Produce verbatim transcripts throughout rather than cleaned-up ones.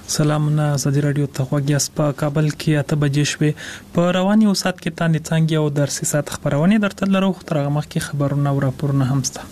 سلامونه ازادي رادیو ته غوږی په کابل کې اته بجې شوې په رواني اوسات کې تانې څنګه او درسي سات خبرونه درته لرو خو ترغه مخ کې خبرونه او راپورونه هم سته.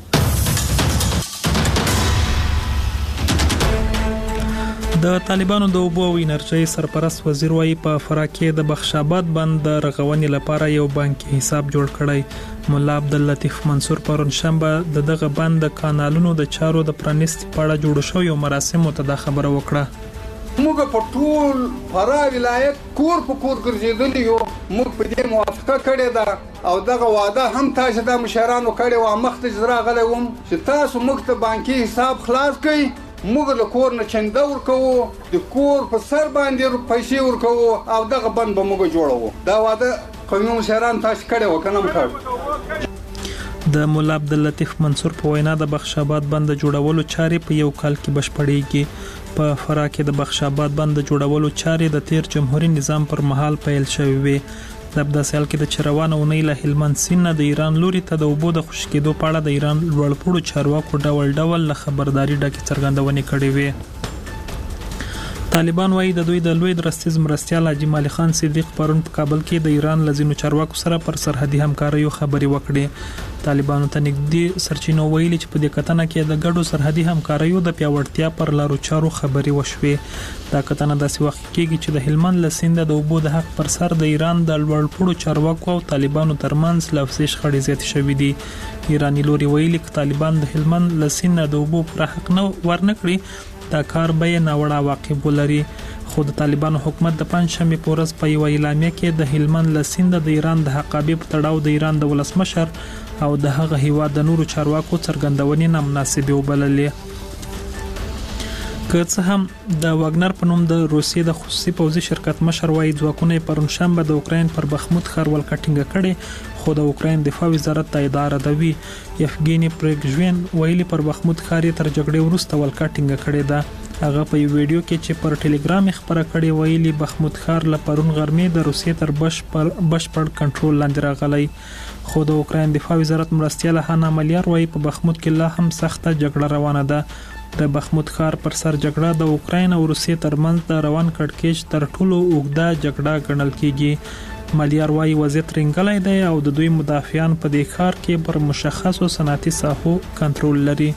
د طالبانو د اوبو او انرژي سرپرست وزیر وايي په فراه کې د بخشاباد بند د رغونې لپاره یو بانکي حساب جوړ کړی. مولا عبداللطیف منصور پرون شنبه د دغه بند د کانالونو د چارو د پرانیست پاړه جوړ شو یو مراسم ته د خبره وکړه. موږ په ټول فراه ولایت کور په کور ګرځېدلی یو، موږ په دې موافقه کړې ده او دغه واده هم تاسو د مشرانو کړې و مخته جزرا غلې وم چې تاسو موږ ته بانکي حساب خلاص کړئ. موږ له کور نه چنده ورکوو، د کور په سر باندې پیسې ورکوو او دغه بند به موږ جوړوو. دا واده قومي مشران تاسو کړی و که نه کړی؟ د مولا عبداللطیف منصور په وینا د بخشاباد بند جوړولو چارې په یو کال کې بشپړېږي. په فراه کې د بخشاباد بند جوړولو چارې د تیر جمهوریت نظام پر مهال پیل شوې وې. د ابداسیال کې د چروان او نه له هلمند سیند د ایران لوري ته د اوبو د خشکېدو په اړه د ایران لوړپوړو چارواکو ډول ډول له خبرداري ډکې څرګندونې کړې وې. طالبان وايي د دوی د لوی درستیز مرستیال حاجی مالی خان صدیق پرون په کابل کې د ایران لزینو چارواکو سره پر سرحدي همکاریو خبرې وکړې. طالبانو ته نږدې سرچینو ویلي چې په دې کتنه کې د ګډو سرحدي همکاریو د پیاوړتیا پر لارو چارو خبرې وشوې. دا کتنه داسې وخت کېږي چې د هلمند لسیند د اوبو د حق پر سر د ایران د لوړپوړو چارواکو او طالبانو ترمنځ لفظي شخړې زیاتې شوې دي. ایرانی لوري ویلي چې طالبان د هلمند لسیند د اوبو پر حق نه ورنکړي دا کار به ناوړه عواقب ولري. خو د طالبانو حکومت د پنځشنبه په ورځ په یو اعلامیه کې د هلمند لسیند د ایران د حقابې په تړاو د ایران د ولسمشر او د هغه هیواد د نورو چارواکو څرګندونې نامناسبه وبللې. که څه هم د واګنر په نوم د روسیې د خصوصي پوځي شرکت مشر وايي ځواکونه پرون شنبه د اوکراین پر بخمود ښار ولکټینګ کړي، خو د اوکراین دفاع وزارت ته اداره دوي یفګینی پریګژوین ویلي پر بخمود ښار تر جګړې وروسته ولکټینګ کړي ده. هغه په یو ویډیو کې چې پر ټلګرام خبره کړې ویلي بخمود ښار له پرون غرمې د روسیې تر بشپړ بشپړ کنټرول لاندې راغلی. خو د اوکراین دفاع وزارت مرستیال هانا ملیار وايي په بخمود کې لا هم سخته جګړه روانه ده. د بخمود ښار پر سر جګړه د اوکراین او روسیې ترمنځ د روان کړکېچ تر ټولو اوږده جګړه ګڼل کیږي. ملیار وايي وضعیت رنګلی دی او د دوی مدافعان په دې ښار کې پر مشخصو صنعتي ساحو کنټرول لري.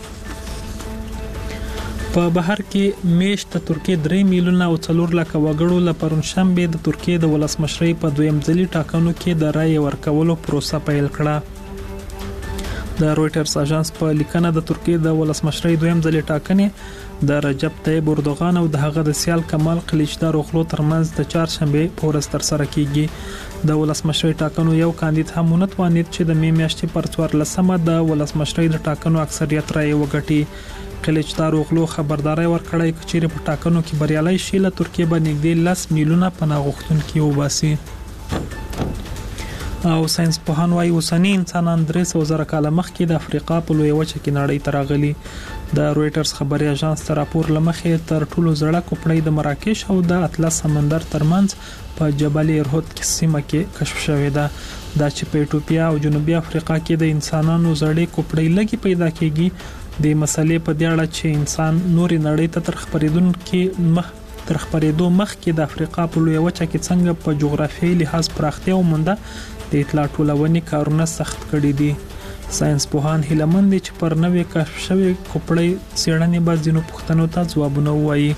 په بهر کې میشت د ترکیې درې میلیونه او څلور لکه وګړو له پرون شنبه د ترکیې د ولسمشرۍ په دویم ځلي ټاکنو کې د رایې ورکولو پروسه پیل کړه. د رويټرز اژانس په لیکنه د ترکیې د ولسمشرۍ دویم ځلي ټاکنې د رجب طیب اردوغان او د هغه د سیال کمال قلیچدار اوغلو ترمنځ د چهارشنبه په ورځ تر سره کیږي. د ولسمشرۍ ټاکنو یو کاندید هم ونتوانید چې د مې میاشتې پر څوارلسمه د ولسمشرۍ د ټاکنو اکثریت رایې وګټي. قلیچدار اوغلو خبرداري ورکړی چې چیرې په ټاکنو کې بریالي شي له ترکیې باندې نږدې لس میلیونه پناه غوښتونکي وباسي. او ساينس پوهان وايي اوسنی انسانان درې سوه زره کاله مخکې د افریقا په لوی وچه کې نړۍ ته راغلي. د رويټرز خبري اژانس تر راپور لمخې تر ټولو زړه کوپړۍ د مراکش او د اطلس سمندر ترمنځ په جبل ارهود کې سیمه کې کشف شوې ده. دا چې په ایتوپیا او جنوبي افریقا کې د انسانانو زړې کوپړۍ لګي پیدا کیږي. د مسلې په دې اړه چې انسان نوري نړۍ ته تر خبرېدونکو مخ تر خبرېدو مخکې د افریقا په لوی وچه کې څنګه په جغرافیایي لحاظ پراختیا ومونده د اطلاع ټولونې کارونه سخت کړي دي. ساينس پوهان هیله مند دي چې پر نوې کشف شوې کوپړۍ څېړنې به ځینو پوښتنو ته ځوابونه ووایي.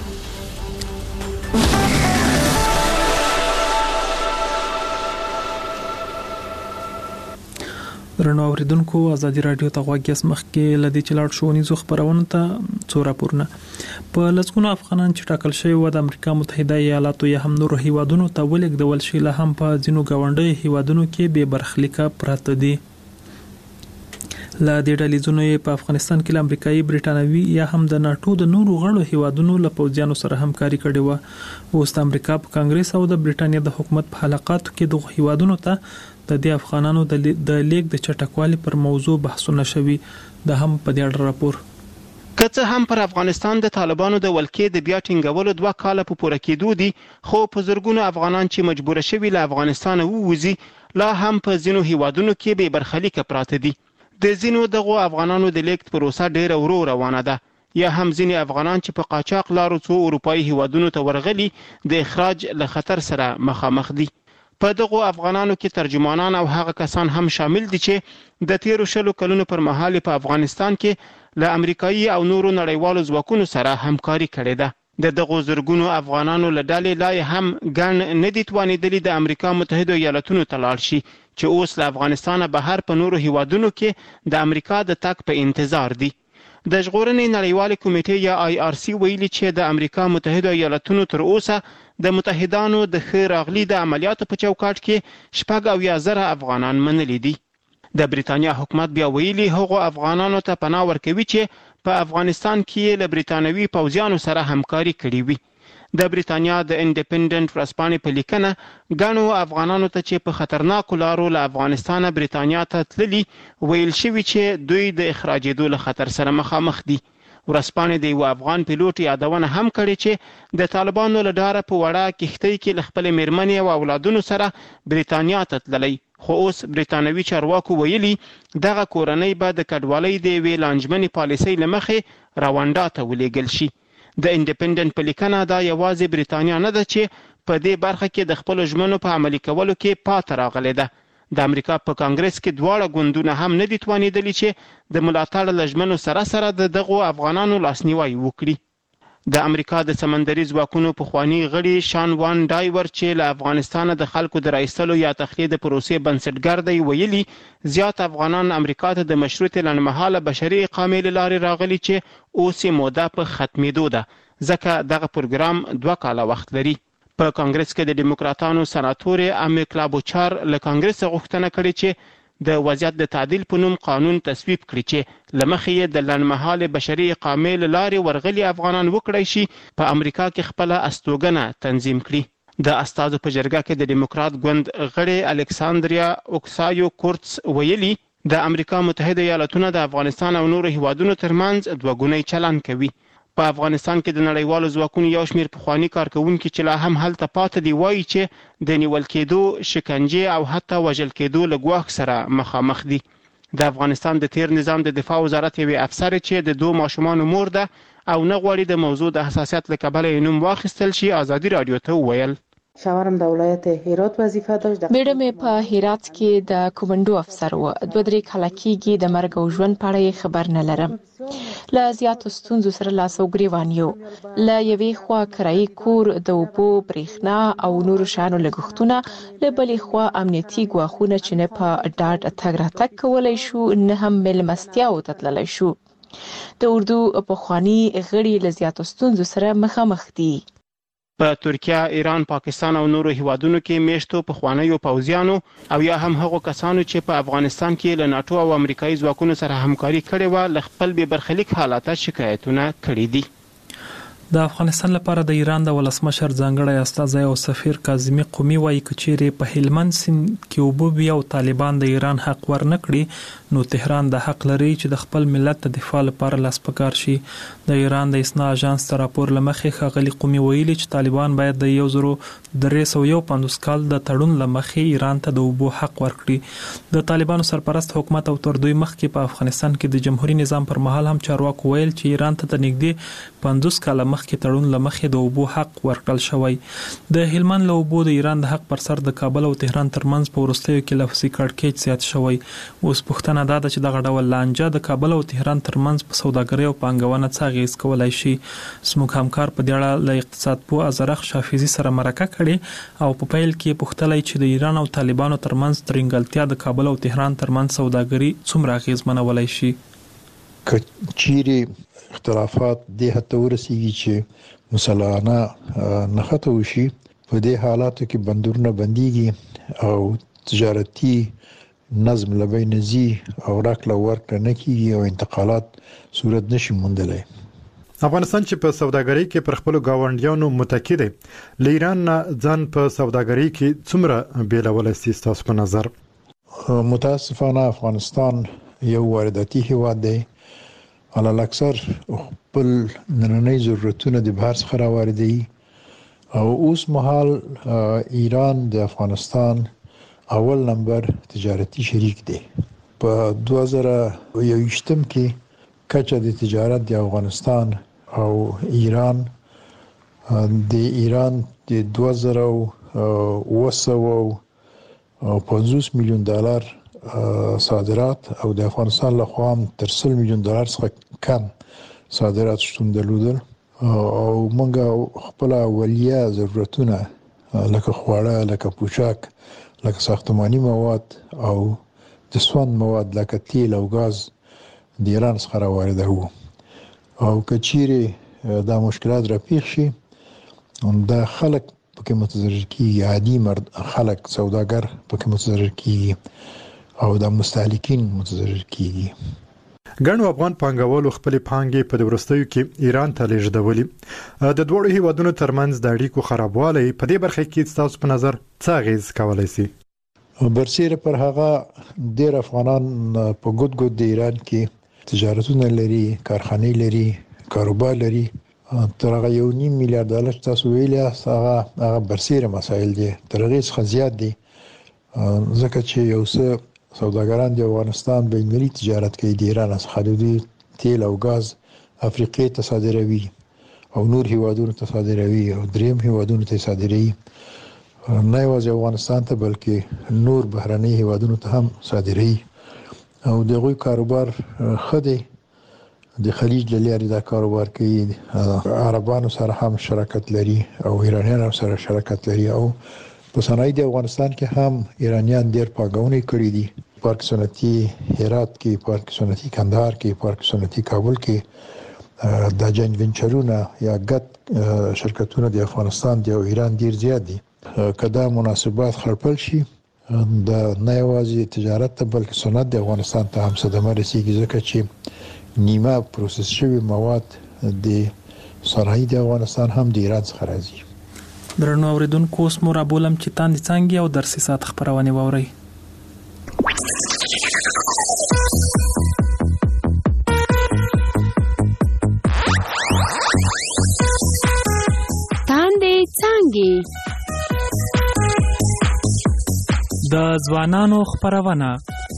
درنو اوریدونکو ازادي رادیو ته غوږی مخ کې لدی چلاړ شونیزو خبرونه ته څو راپورونه په لسګونو افغانان چې ټاکل شوی و د امریکا متحده ایالاتو یا هم نور هیوادونو ته ولېږدول شي له هم په ځینو گاونډي هیوادونو کې به برخلیکه پراته دي. لا د ډلېزونو په افغانستان کې د امریکایي برټانوي یا هم د ناتو د نورو غړو هیوادونو له پوځیانو سره همکاري کړې و. اوس د امریکا په کانګرس او د برټانیا د حکومت په حلقاتو کې د هیوادونو ته د دې افغانانو د لیک د چټکوالي پر موضوع بحثونه شوي. د هم په دې اړه راپور که څه هم پر افغانستان د طالبانو د ولکې د بیا ټینګولو دوه کاله په پوره کېدو دي، خو په زرګونو افغانان چې مجبور شوي له افغانستان ووځي لا هم په ځینو هیوادونو کې بې برخلیکه پراته دي. د ځینو دغو افغانانو د لیک پروسه ډیره ورو روانه ده. یا هم ځینې افغانان چې په قاچاق لارو څو اروپایي هیوادونو ته ورغلي د اخراج له خطر سره مخامخ دي. په دغو افغانانو کې ترجمانان او هغه کسان هم شامل دي چې د تیرو شلو کلونو پر مهال په افغانستان کې له امریکایي او نورو نړیوالو ځواکونو سره همکاري کړې ده. د دغو زرګونو افغانانو له ډلې لا هم ګڼ نه دي توانېدلي د امریکا متحده ایالتونو ته لاړ شي چې اوس له افغانستانه بهر په نورو هیوادونو کې د امریکا د تګ په انتظار دي. د ژغورنې نړیوالې کمیټې یا آی آر سی ویلي چې د امریکا متحده ایالتونو تر اوسه د متحدانو د ښه راغلي د عملیاتو په چوکاټ کې شپږ اویا زره افغانان منلي دي. د بریتانیا حکومت بیا ویلي هغو افغانانو ته پناه ورکوي چې په افغانستان کې له بریتانوي پوځیانو سره همکاري کړې وي. د بریتانیا د انډیپندنت ورځپاڼې په لیکنه ګڼو افغانانو ته چې په خطرناکو لارو له افغانستانه بریتانیا ته تللي ویل شوي چې دوی د اخراجېدو له خطر سره مخامخ دي. ورځپاڼې د یو افغان پیلوټ یادونه هم کړې چې د طالبانو له ډاره په وړه کښتۍ کې له خپلې میرمنې او اولادونو سره بریتانیا ته تللی، خو اوس بریتانوي چارواکو ویلي دغه کورنۍ به د کډوالۍ د یوې لانجمنې پالیسۍ له مخې راونډا ته ولېږل شي. د انډیپندنت په لیکنه دا یوازې بریتانیا نه ده چې په دې برخه کې د خپلو ژمنو په عملي کولو کې پاتې راغلې ده. د امریکا په کانګرس کې دواړه ګوندونه هم نه دي توانېدلي چې د ملاتړ له ژمنو سره سره د دغو افغانانو لاسنیوی وکړي. د امریکا د سمندري ځواکونو پخوانی غړي شان وان ډایور چې له افغانستانه د خلکو د راایستلو یا تخلیه د پروسې بنسټګر دی ویلي زیات افغانان امریکا ته د مشروط لنډمهاله بشري اقامې له لارې راغلي چې اوس یې موده په ختمېدو ده، ځکه دغه پروګرام دوه کاله وخت لري. په کانګرس کې د ډیموکراتانو سناتور امي کلابوچار له کانګرس غوښتنه کړې چې د وضعیت د تعدیل په نوم قانون تصویب کړي چې لمخې یې د لنډمهاله بشري اقامې له لارې ورغلي افغانان وکړای شي په امریکا کې خپله استوګنه تنظیم کړي. د استازو په جرګه کې د ډیموکرات ګوند غړي الکساندریا اوکسایو کورتس ویلي د امریکا متحده ایالتونو د افغانستان او نورو هیوادونو ترمنځ دوه ګونی چلن کوي. په افغانستان کې د نړیوالو ځواکونو یو شمېر پخواني کارکوونکي چې لا هم هلته پاتې دي وایي چې د نیول کېدو، شکنجې او حتی وژل کېدو له ګواښ سره مخامخ دي. د افغانستان د تیر نظام د دفاع وزارت یوې افسر چې د دوه ماشومانو مور ده او نه غواړي د موضوع د حساسیت له کبله یې نوم واخیستل شي، ازادي راډیو ته وویل شاورم د ولایت هرات وظیفه داشت. بیړه مې په هرات کې د کومندو افسر و. دوه درې کاله کېږي د مرګ او ژوند په اړه خبر نه لرم. له زیاتو ستونزو سره لاس او ګریوان یو. له یوې خوا کرایي کور، د اوبو، برېښنا او نورو شیانو لګښتونه، له بلې خوا امنیتي ګواښونه چې نه په ډاډ تګ راتګ کولی شو نه هم میلمستیاو ته تللی شو. د اردو پخواني غړي له زیاتو ستونزو سره مخامخ دي. په ترکیه، ایران، پاکستان او نورو هیوادونو کې میشتو پخوانیو پوځیانو او یا هم هغو کسانو چې په افغانستان کې له ناټو او امریکایي ځواکونو سره همکاري کړې وه له خپل بې برخلیک حالته شکایتونه کړي دي. د افغانستان لپاره د ایران د ولسمشر ځانګړی استازی او سفیر کاظمي قومي وایي که چیرې په هلمند سیند کې اوبه وي او طالبان د ایران حق ورنه کړي نو تهران د حق لري چې د خپل ملت د دفاع لپاره لاس په کار شي. د ایران د اسنا اژانس ته راپور له مخې ښاغلي قومي ویلي چې طالبان باید د یو زرو درې سوه یو پنځوس کال د تړون له مخې ایران ته د اوبو حق ورکړي. د طالبانو سرپرست حکومت او تر دوی مخکې په افغانستان کې د جمهوریت نظام پر مهال هم چارواکو ویل چې ایران ته د نږدې پنځوس کاله مخکې تړون له مخې د اوبو حق ورکړل شوی. د هلمند له اوبو د ایران د حق پر سر د کابل او تهران ترمنځ په وروستیو کې لفظي کړکېچ زیات شوی. اوس پوښتنه دا ده چې دغه ډول لانجه د کابل او تهران ترمنځ په سوداګرۍ او پانګونه څه اغېز کولی شي. زموږ همکار په دې اړه له اقتصاد پوه ازرخ شافیزي سره مرکه کړې او په پیل کې پوښتلی چې د ایران او طالبانو ترمنځ ترنګلتیا د کابل او تهران ترمنځ سوداګري څومره اغېزمنولی شي. که چیرې اختلافات دې حد ته ورسیږي چې مسلانه نښته وشي، په دې حالاتو کې بندرونه بنديږي او تجارتي نظم له بینه ځي او راکړه ورکړه نه کیږي او انتقالات صورت نشي موندلی. افغانستان چې په سوداګرۍ کې پر خپل گاونډیانو متکی دی، له ایران نه ځان په سوداګرۍ کې څومره بیلولی سي ستاسو په نظر؟ متاسفانه افغانستان یو وارداتي هیواد دی، علل اکثر خپل نننۍ ضرورتونه د بهر څخه راواردوي او اوس مهال ایران د افغانستان اول نمبر تجارتي شریک دی. په دوه زره یوویشتم کې کچه د تجارت د افغانستان او ایران د ایران د دوه زره اوه سوه پنځوس میلیون ډالر صادرات او د افغانستان له خوا هم تر سل میلیون ډالر څخه کم صادرات شتون درلودل او موږ خپل اولیه ضرورتونه لکه خواړه لکه پوشاک لکه ساختماني مواد او د سون مواد لکه تیل او غاز د ایران څخه راوړل او کچيري دا مشکلات را پیښ شي دا خلک پکې متضرر کیږي عادي مرد خلک سوداګر پکې متضرر کیږي او د مستهلکین متضرر کیږي. ګڼو افغان پانګوالو خپل پانګې په ورستیو کې ایران ته لیږدولې. د دوه هیوادونو ترمنځ د اړیکو خرابوالی په دې برخه کې تاسو په نظر څه اغیز کولای شي؟ برسیره پر هغه ډیر افغانان په ګډ ګډ د ایران کې تجارتونه لري، کارخانې لري، کاروبار لري. تر هغه یو نیم میلیارډ ډالر تاسو ویلي هغه هغه برسیره مسایل دي، تر هغه څخه زیات دي ځکه چې یو څه سوداګران د افغانستان بین المللي تجارت کوي د ایران څخه د تیل او غاز افریقې ته صادروي او نور هیوادونو ته صادروي او دریم هیوادونو ته صادروي، نه یوازې افغانستان ته بلکې نور بهرني هیوادونو ته هم صادروي او دغه کاروبار خدي د خلیج لارې دا کاروبار کوي. عربانو سره هم شراکت لري او ایرانیانو سره شراکت لري او په صنایع د افغانستان کې هم ایرانیان ډېر پانګونه کړې دي. پارک صنعتي هرات کې، پارک صنعتي کندهار کې، پارک صنعتي کابل کې د جاین وینچرونه یا ګډ شرکتونه د افغانستان د ایران ډېر زیات دي. کله مناسبات خړپل شي د نه یوازې تجارت ته بلکې صنعت د افغانستان ته هم صدمه رسیږي ځکه چې نیمه پروسس شوی مواد د صنایع د افغانستان هم د ایران څخه راځي. درنو اوریدونکو اوس مو رابولم چې تاندې څنګه او درسي سات خبرونه ووري. تاندې څنګه د ځوانانو خبرونه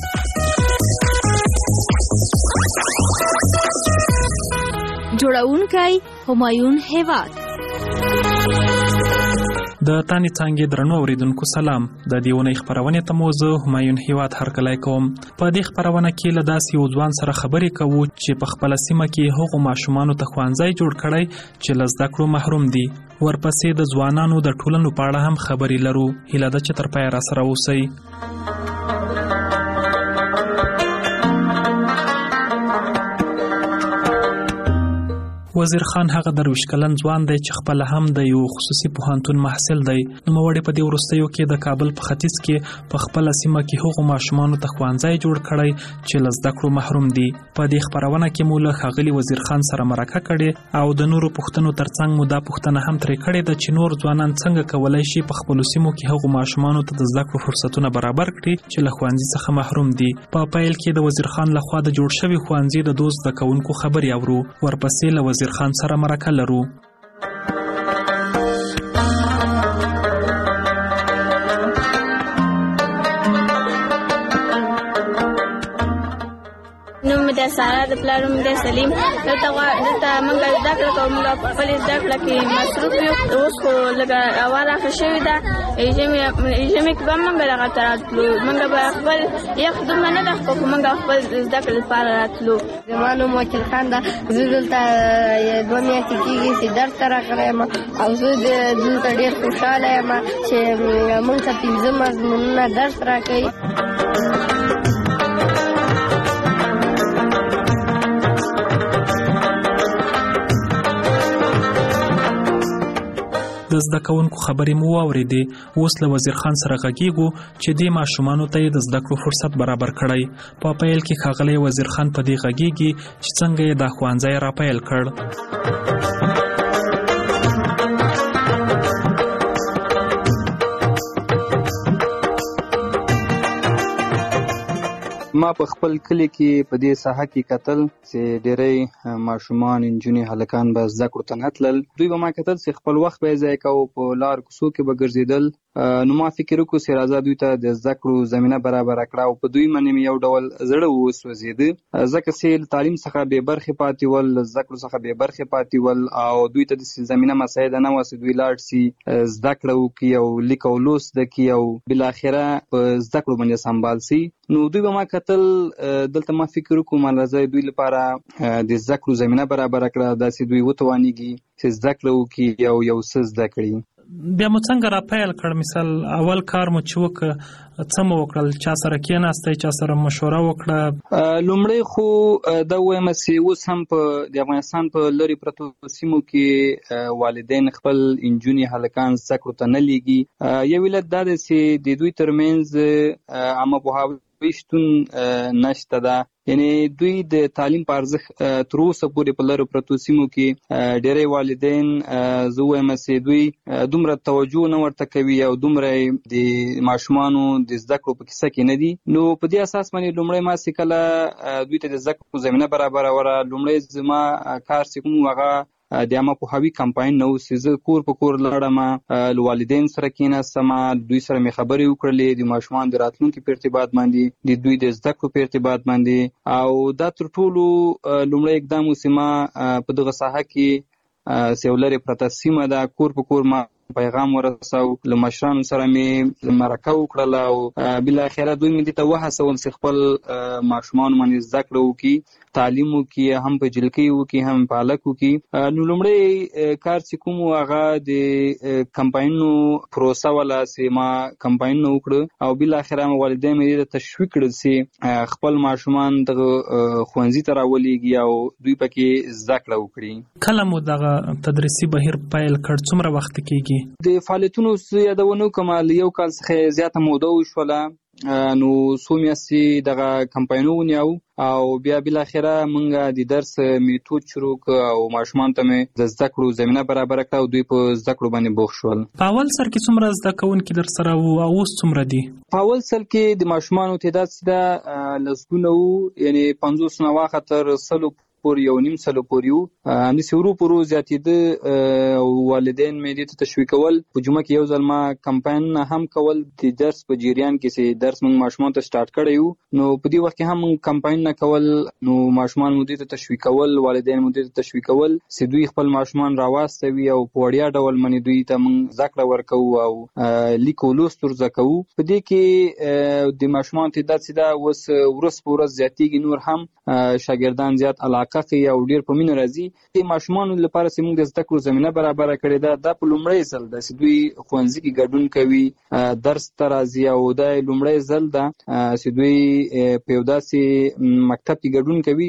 جوړونکی همایون هیواد. د تانی څنګه درنو اوریدونکو سلام. د دیونې خبرونه ته موضوع همایون هیواد هرکلای کوم. په دې خبرونه کې له داسې یو ځوان سره خبرې کوو چې په خپل سیمه کې هغو ماشومان ته خوانځي جوړ کړي چې له زده کړو محروم دي. ورپسې د ځوانانو د ټولنو په اړه هم خبرې لرو. هیله ده چې تر پای را سره اوسئ. وزیر خان هغه درویش کلن ځوان دی چې خپل هم د یو خصوصي پوهنتون محصل دی. نو موړې په دې ورستیو کې د کابل په ختیځ کې په خپل سیمه کې هغو ماشومان ته خوانځي جوړ کړي چې له زده کړو محروم دي. په دې خبرونه کې مو له ښاغلي وزیر خان سره مرکه کړې او د نورو پوښتنو ترڅنګ مو دا پوښتنه هم ترې کړې ده چې نور ځوانان څنګه کولای شي په خپل سیمو کې هغو ماشومان ته د زده کړو فرصتونه برابر کړي چې له خوانځي څخه محروم دي. په پیل کې د وزیر خان لخوا د جوړ شوی خوانځي د دوز د کوونکو خبري اورو. ورپسې له وزیر خان سره مرکه لرو. د سارا د پلانوم د سلیم دلته دلته موږ زده کړه کوو. موږ په خپل زده کړه کې مصروف یو. اوس خو لږه اواره ښه شوې ده. ژمي ژمي کې به موږ دغه ته راتلو. موږ به خپل یخ دومره نه ده خو موږ خپل زده کړې لپاره راتلو. زما نوم وکیل خان ده. زه دلته دوه میاشتې کېږي چې درس ته راغلی یم او زه دلته ډېر خوشحاله یم چې موږ ته پنځه مضمونونه درس راکوي. د زده کوونکو خبرې مو واورېدې. اوس له وزیر خان سره غږیږو چې دې ماشومانو ته د زده کړو فرصت برابر کړی. په پیل کې ښاغلی وزیر خان په دې غږیږي چې څنګه یې دا ښوونځی را پیل کړ. ما په خپل کلی کې په دې ساحه کې کتل چې ډېری ماشومان انجونې هلکان به زده کړو ته نه تلل. دوی به ما کتل چې خپل وخت به یې ضایع کوو، په لار کوڅو کې به ګرځېدل. نو ما فکر وکړو چې راځه دوی ته د زده کړو زمینه برابره کړه او په دوی باندې مې یو ډول زړه وسوځېده، ځکه چې له تعلیم څخه بې برخې پاتې ول، له زده کړو څخه بې برخې پاتې ول او دوی ته داسې زمینه مساعده نه وه چې دوی لاړ شي زده کړه وکړي او لیک او لوست زده کړي او بالاخره په زده کړو باندې سمبال شي. نو دوی به ما کتل، دلته ما فکر وکړو ما راځي دوی لپاره د زده کړو زمینه برابره کړه، داسې دوی وتوانېږي چې زده کړه وکړي او یو څه زده کړي. بیا مو څنګه را پیل کړ؟ مثال اول کار مو چې وکړ څه مو وکړل؟ چا سره کېناستئ؟ چا سره مشوره وکړه؟ لومړی خو دا وایم چې اوس هم په د افغانستان په لرې پرتو سیمو کې والدین خپل انجونې هلکان زده کړو ته نه لیږي. یو علت دا دی چې د دوی ترمنځ عامه پوهاوی شتون نشته ده، یعنی دوی د تعلیم په ارزښت تر اوسه پورې په لرو پرتو سیمو کې ډېری والدین زه وایم چې دوی دومره توجه نه ورته کوي او دومره د ماشومانو د زده کړو په کیسه کې نه دي. نو په دې اساس باندې لومړی ما چې کله دوی ته د زده کړو زمینه برابروله، لومړی زما کار چې کوم هغه د عامه پوهاوي کمپاین نه و چې زه کور په کور لاړم، له والدین سره کېناستم، دوی سره مې خبرې وکړلې د ماشومان د راتلونکي په ارتباط باندې، د دوی د زده کړو په ارتباط باندې. او دا تر ټولو لومړی اقدام و چې ما په دغه ساحه کې چې یو لرې پرته سیمه ده، کور په کور ما پیغام ورساو، له مشرانو سره مې مرکه وکړله او بالاخره دوی مې دې ته وهڅول چې خپل ماشومان باندې زده کړه وکړي، تعلیم وکړي، هم په جلکۍ وکړي هم په هلک وکړي. نو لومړی کار چې کوم هغه د کمپاینونو پروسه وله چې ما کمپاینونه وکړه او بالاخره مې والدین مې دې ته تشویق کړل چې خپل ماشومان دغه ښوونځي ته راولېږي او دوی پکې زده کړه وکړي. کله مو دغه تدریسي بهیر پیل کړ؟ څومره وخت کېږي؟ د فعالیتونو یادونه وکړم، له یو کال څخه زیاته موده وشوله. نو څو میاشتې دغه کمپاینونه ونیو او بیا بالاخره موږ د درس میتود شروع کړ او ماشومان ته مې د زده کړو زمینه برابره کړه او دوی په زده کړو باندې بوخت شول. په اول سر کې څومره زده کوونکي در سره وو او اوس څومره دي؟ په اول سر کې د ماشومانو تعداد چې ده لسګونه وو، یعنی پنځوس نه واخه تر سلو پورې یو نیم سلو پورې وو. همداسې ورو په ورو زیاتېده او والدین مې دې ته تشویقول. په جمعه کې یو ځل ما کمپاین هم کول د درس په جریان کې چې درس موږ ماشومان ته سټارټ کړی وو، نو په دې وخت کې هم کمپاین نه کول، نو ماشومان مو دې ته تشویقول، والدین مو دې ته تشویقول چې دوی خپل ماشومان راواستوي او په وړیا ډول باندې دوی ته موږ زده کړه ورکوو او لیک او لوست ور زده کوو. په دې کې د ماشومان تعداد چې ده اوس ورځ په ورځ زیاتېږي، نور هم شاګردان زیات علاقه کوي او ډېر په مینه راځي. د ماشومانو لپاره چې موږ د زده کړو زمینه برابره کړې ده، دا په لومړی ځل ده چې دوی ښوونځي کې ګډون کوي، درس ته راځي او دا لومړی ځل ده چې دوی په یو داسې مکتب کې ګډون کوي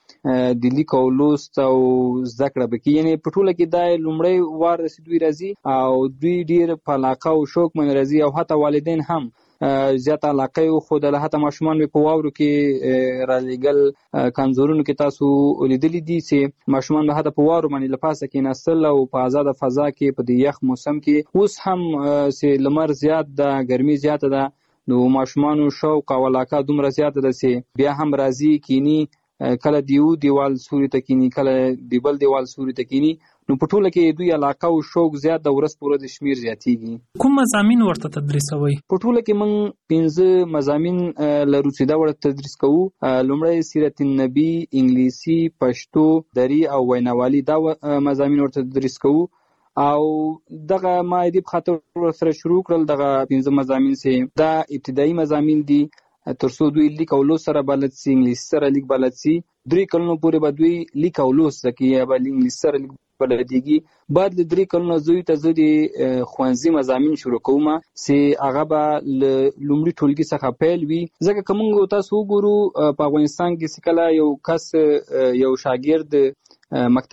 چې د لیک او لوست او زده کړه به کوي. یعنې په ټوله کې دا لومړی وار ده چې دوی راځي او دوی ډېر په علاقه او شوق باندې راځي او حتی والدین هم زیات علاقه یو خو د حتی ماشومان په واورو کې را لېږل. کانزورونو کې تاسو لیدلي دي چې ماشومان به حتی په واورو باندې له پاسه کېناستل او په آزاده فضا کې په د یخ موسم کې. اوس هم چې لمر زیات ده، ګرمي زیاته ده، نو ماشومانو شوق او علاقه دومره زیاته ده چې بیا هم راځي کینی، کله دیو دیوال سوري ته کینی، کله دی بل دیوال سوري ته کینی. نو په ټوله کې دوی علاقه او شوق زیات د ورځ په ورځ شمیر زیاتېږي. کوم مضامین ورته تدریسوي؟ په ټوله کې موږ پنځه مضامین لرو چې دا ورته تدریس کوو. لومړی سیرت النبي، انګلیسي، پښتو، دري او ویناوالي، دا مضامین ورته تدریس کوو. او دغه ما دې په خاطر سره شروع کړل دغه پنځه مضامین چې دا ابتدایي مضامین دي تر څو دوی لیک او لوست سره بلد سي، انګلیسي سره لیک بلد سي. درې کلونو پورې به دوی لیک او لوست زده کوي یا به انګلیسي سره لیک بلدېږي. بعد له درې کلونو زوی ته زه د ښوونځي مضامین شروع کوم چې هغه به له لومړي ټولګي څخه پیل وي. ځکه که موږ تاسو وګورو په افغانستان کې چې کله یو کس یو شاګرد مکتب کې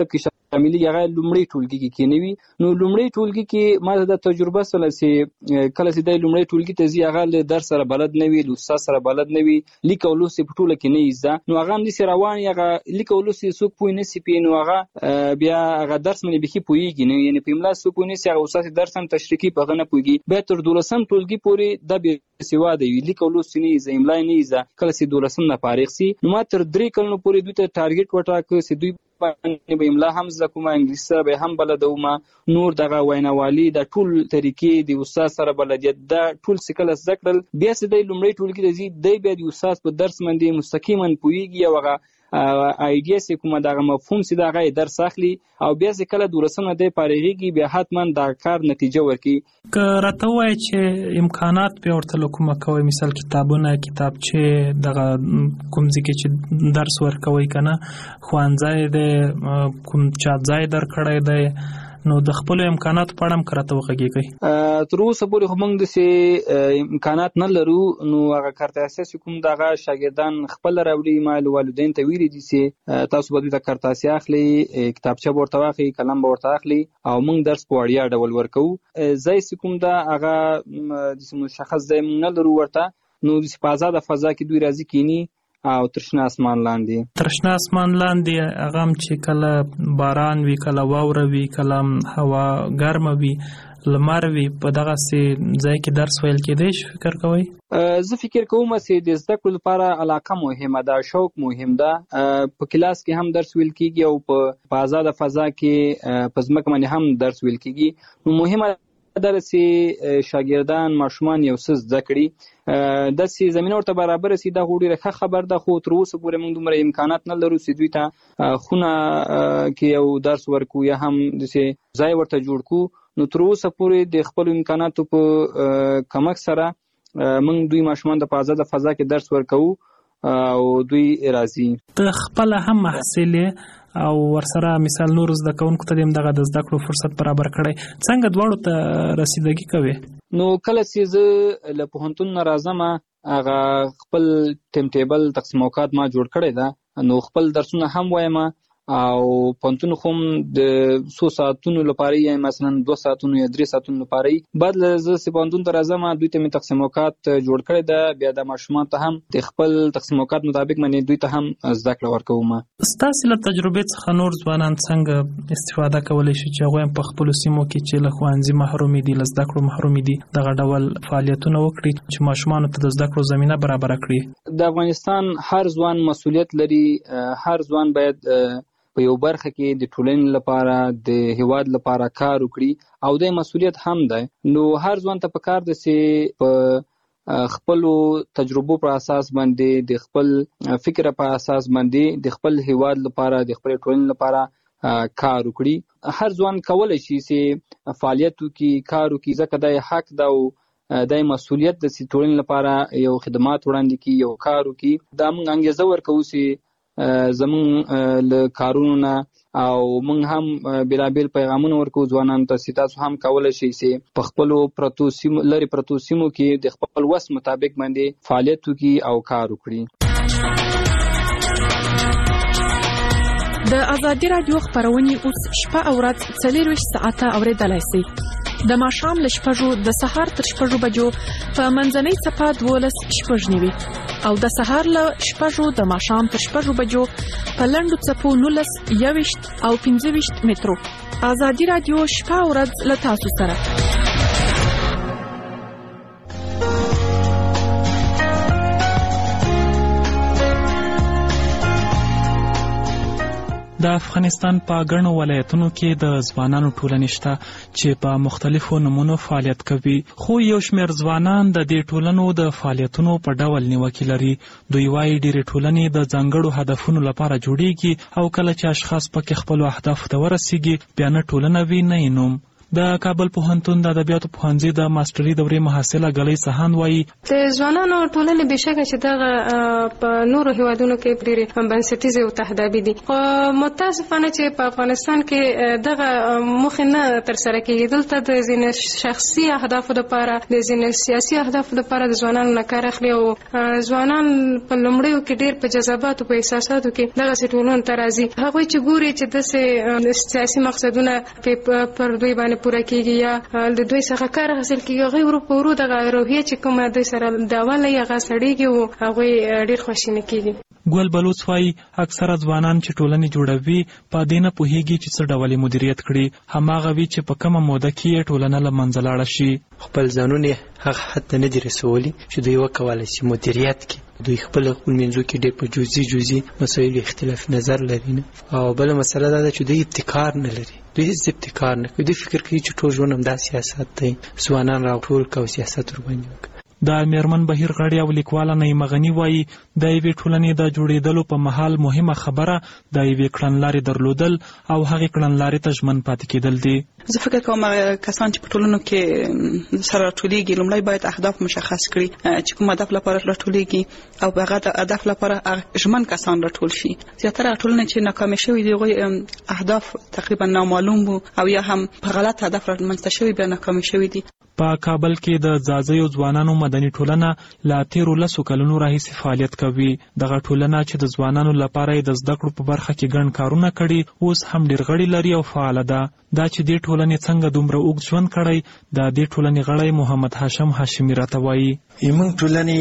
شاملي هغه لومړی ټولګي کې کېنوي. نو لومړی ټولګي کې ما د تجربه سره سي کله چې د لومړی ټولګي ته زی هغه له درس سره بلد نه وي، له استاد سره بلد نه وي، لیک او لوست په ټوله کې نه ایزه. نو هغه هم د روان هغه لیک او لوست څوک پوي نه سي پي، نو هغه بیا هغه درس منې بخي پويږي نه، یعنی په املا څوک پوي نه سي، هغه استاد درس هم تشریحي په غنه پويږي. به تر دولسم ټولګي پورې د به سواده وي، لیک او لوست نه ایزه، املا نه ایزه. کله چې دولسم نه فارغ سي نو ما تر درې کلونو پورې دوی ته ټارګټ وټاکه چې دوی باندې به املا هم زده کوم، انګلیسي به هم بلدوم، نور دغه ویناوالي د ټول طریقې د استاد سره بلدیت د ټول سکل زده کړل. بیا چې د لومړی ټولګي د زی د بیا د استاد په درس باندې مستقیما پويږي او هغه ایډیا سي کومه دغه مفهوم سي دغه درس اخلي او بیا چې کله دورسمه د پارېږي بیا حتما د کار نتیجه ورکي. که راته وای چې امکانات په ورته کومه کوي، مثال کتابونه، کتابچه، دغه کوم ځکه چې درس ورکوي کنه، خوانځای د کوم چا ځای در کړی دی، نو د خپل امکانات په اړه کراته وغږیږي. تر اوسه پورې هم د سي امکانات نه لرو، نو هغه کارت اساسي کوم دغه شاګردان خپل راوړي، مال والدین ته ویلي دي سي تاسو به د کارت اساسي اخلي، کتابچه ورته واخلي، قلم ورته اخلي او موږ درس په وړیا ډول ورکو. زای سي کوم دا هغه د مشخص ځای نه لرو ورته، نو د په آزاد فضا کې دوی راځي کینی او ترشنا اسمان لاندې ترشنا اسمان لاندې هغه چې کله باران وی، کله واوره وی، کله هوا ګرمه وی، لمر وی، په دغه سي ځای کې درس ویل کېدای شي. فکر کوئ؟ زه فکر کوم چې د زده کړو لپاره علاقه مهمه ده، شوق مهم ده. په کلاس کې هم درس ویل کېږي او په آزاد فضا کې په ځمکه باندې هم درس ویل کېږي. نو مهمه ده چې شاګردان ماشومان یو څه زده کړي، د سي زمينه ورته برابر سي. دا غوډي رخه خبر ده، خو تر اوسه پورې موږ دومره امکانات نه لرو چې دوی ته خونه کې یو درس ورکو یا هم د سي ځای ورته جوړ کو. نو تر اوسه پورې د خپل امکاناتو په کمک سره موږ دوی ماشومان د آزاد فضا کې درس ورکو او دوی راځي. ته خپل هم محصل او ورسره مثال نور زده کوونکو ته دغه د زده کړو فرصت برابر کړي، څنګه دواړو ته رسیدګي کوي؟ نو کله چې زه له پوهنتون نه راځم هغه خپل ټیم ټیبل تقسیم اوقات ما جوړ کړی ده، نو خپل درسونه هم وایم او پوهنتون هم د څو ساعتونو لپاره یا مثلا دوه ساعتونو یا درې ساعتونو لپاره بعد زه چې پوهنتون ته راځم دوی ته مې تقسیم اوقات جوړ کړی ده. بیا د ماشومان ته هم د خپل تقسیم اوقات مطابق باندې دوی ته هم زده کړه ورکوم. ستاسو له تجربې څخه نور ځوانان څنګه استفاده کولی شي چې هغوی په خپلو سیمو کې چې له ښوونځي محروم دي، له زده کړو محروم دي، دغه ډول فعالیتونه وکړي چې ماشومانو ته د زده کړو زمینه برابره کړي؟ د افغانستان هر ځوان مسؤلیت لري، هر ځوان باید په یو برخه کې د ټولنې لپاره د هیواد لپاره کار وکړي او د مسؤلیت هم ده. نو هر ځوان ته پکار ده چې په خپل تجربو پر اساس باندې، د خپل فکر په اساس باندې د خپل هیواد لپاره، د خپل ټولنې لپاره کار وکړي. هر ځوان کولای شي چې فعالیت وکړي، کار وکړي، ځکه د حق ده او د مسؤلیت د ټولنې لپاره یو خدمات وړاندې کړي، یو کار وکړي. دا موږ انګیزه ورکوو چې زمون له کارونو نه او موږ هم بلابل پیغامونه ورکو ځوانانو ته چې تاسو هم کولای شئ چې په خپلو پرتو سیمو لري پرتو سیمو کې د خپل وس مطابق باندې فعالیت وکړي او کار وکړي. د ازادي رادیو خبرونه اوس شپه او ورځ څلور ساعته اوریدلای شئ. د ماښام له شپږو د سهار تر شپږو بجو په منځنۍ څپه دولس شپږ نیوي او د سهار له شپږو د ماښام تر شپږو بجو په لنډو څپو نولس یوویشت او پنځه ویشت مترو. ازادي رادیو شپه او ورځ له تاسو سره. د افغانستان په ګڼو ولایتونو کې د ځوانانو ټولنې شته چې په مختلفو نمونو فعالیت کوي، خو یو شمېر ځوانان د دې ټولنو د فعالیتونو په ډول نیوکې لري. دوی وايي ډېرې ټولنې د ځانګړو هدفونو لپاره جوړیږي او کله چې اشخاص پکې خپلو اهدافو ته ورسیږي بیا نه ټولنه وي نه یې نوم. د کابل پوهنتون د ادبیاتو پوهنځي د ماستري دورې محصله ګلۍ سهان وایي د ځوانانو ټولنې بشکه چې دغه په نورو هیوادونو کې ډېرې بنسټیزې او تهدابي دي، خو متاسفانه چې په افغانستان کې دغه موخې نه ترسره کېږي. دلته د ځینې شخصي اهدافو لپاره د ځینې سیاسي اهدافو لپاره د ځوانانو نه کار اخلي او ځوانان په لومړیو کې ډېر په جذباتو په احساساتو کې دغسې ټولنو ته راځي. هغوی چې ګوري چې داسې سیاسي مقصدونه پر دوی باندې پوره کېږي یا د دوی څخه کار حاصل کېږي، هغوی ورو په ورو دغه روحیه چې کومه دوی سره دعوه لري هغه سړېږي او هغوی ډېر خواشیني کېږي. ګل بلوڅ وایي اکثره ځوانان چې ټولنې جوړوي په دې نه پوهېږي چې څه ډول مدیریت کړي، هماغه وي چې په کومه موده کې یې ټولنه له منځه لاړه شي. خپل ځانونه هغه حد ته نه دي رسولي چې دوی وکولی شي مدیریت کړي. دوی خپل خپل منځو کې ډېر په جزئي جزئي مسایلو اختلاف نظر لري نه. او بله مسله دا ده چې دوی ابتکار نه لري، دوی هیڅ ابتکار نه کوي. دوی فکر کوي چې ټول ژوند همدا سیاست دی، ځوانان راټول کړه او سیاست ورباندې وکړه. د میرمن بهیر غړي او لیکواله نعیمه غني وایي د یوې ټولنې د جوړېدلو په مهال مهمه خبره د یوې کړنلارې درلودل او هغې کړنلارې ته ژمن پاتې کېدل دي. زه فکر کوم کسان چې په ټولنو کې سره راټولېږي لومړی باید اهداف مشخص کړي چې کوم هدف لپاره راټولېږي او په هغه هدف لپاره ژمن کسان راټول شي. زیاتره ټولنې چې ناکامې شوي دي هغوی اهداف تقریبا نامعلوم وو او یا هم په غلط هدف رامنځته شوي بیا ناکامې شوي دي. په کابل کې د ځاځیو ځوانانو مدني ټولنه لا تیرو لسو کلونو راهیسې فعالیت کوي. دغه ټولنه چې د ځوانانو لپاره یې د زده کړو په برخه کې ګڼ کارونه کړي اوس هم ډېر غړي لري او فعاله ده. دا چې دې ټولنې څنګه دومره اوږد ژوند کړی د دې ټولنې غړی محمد هاشم هاشمي راته وایي. موږ ټولنې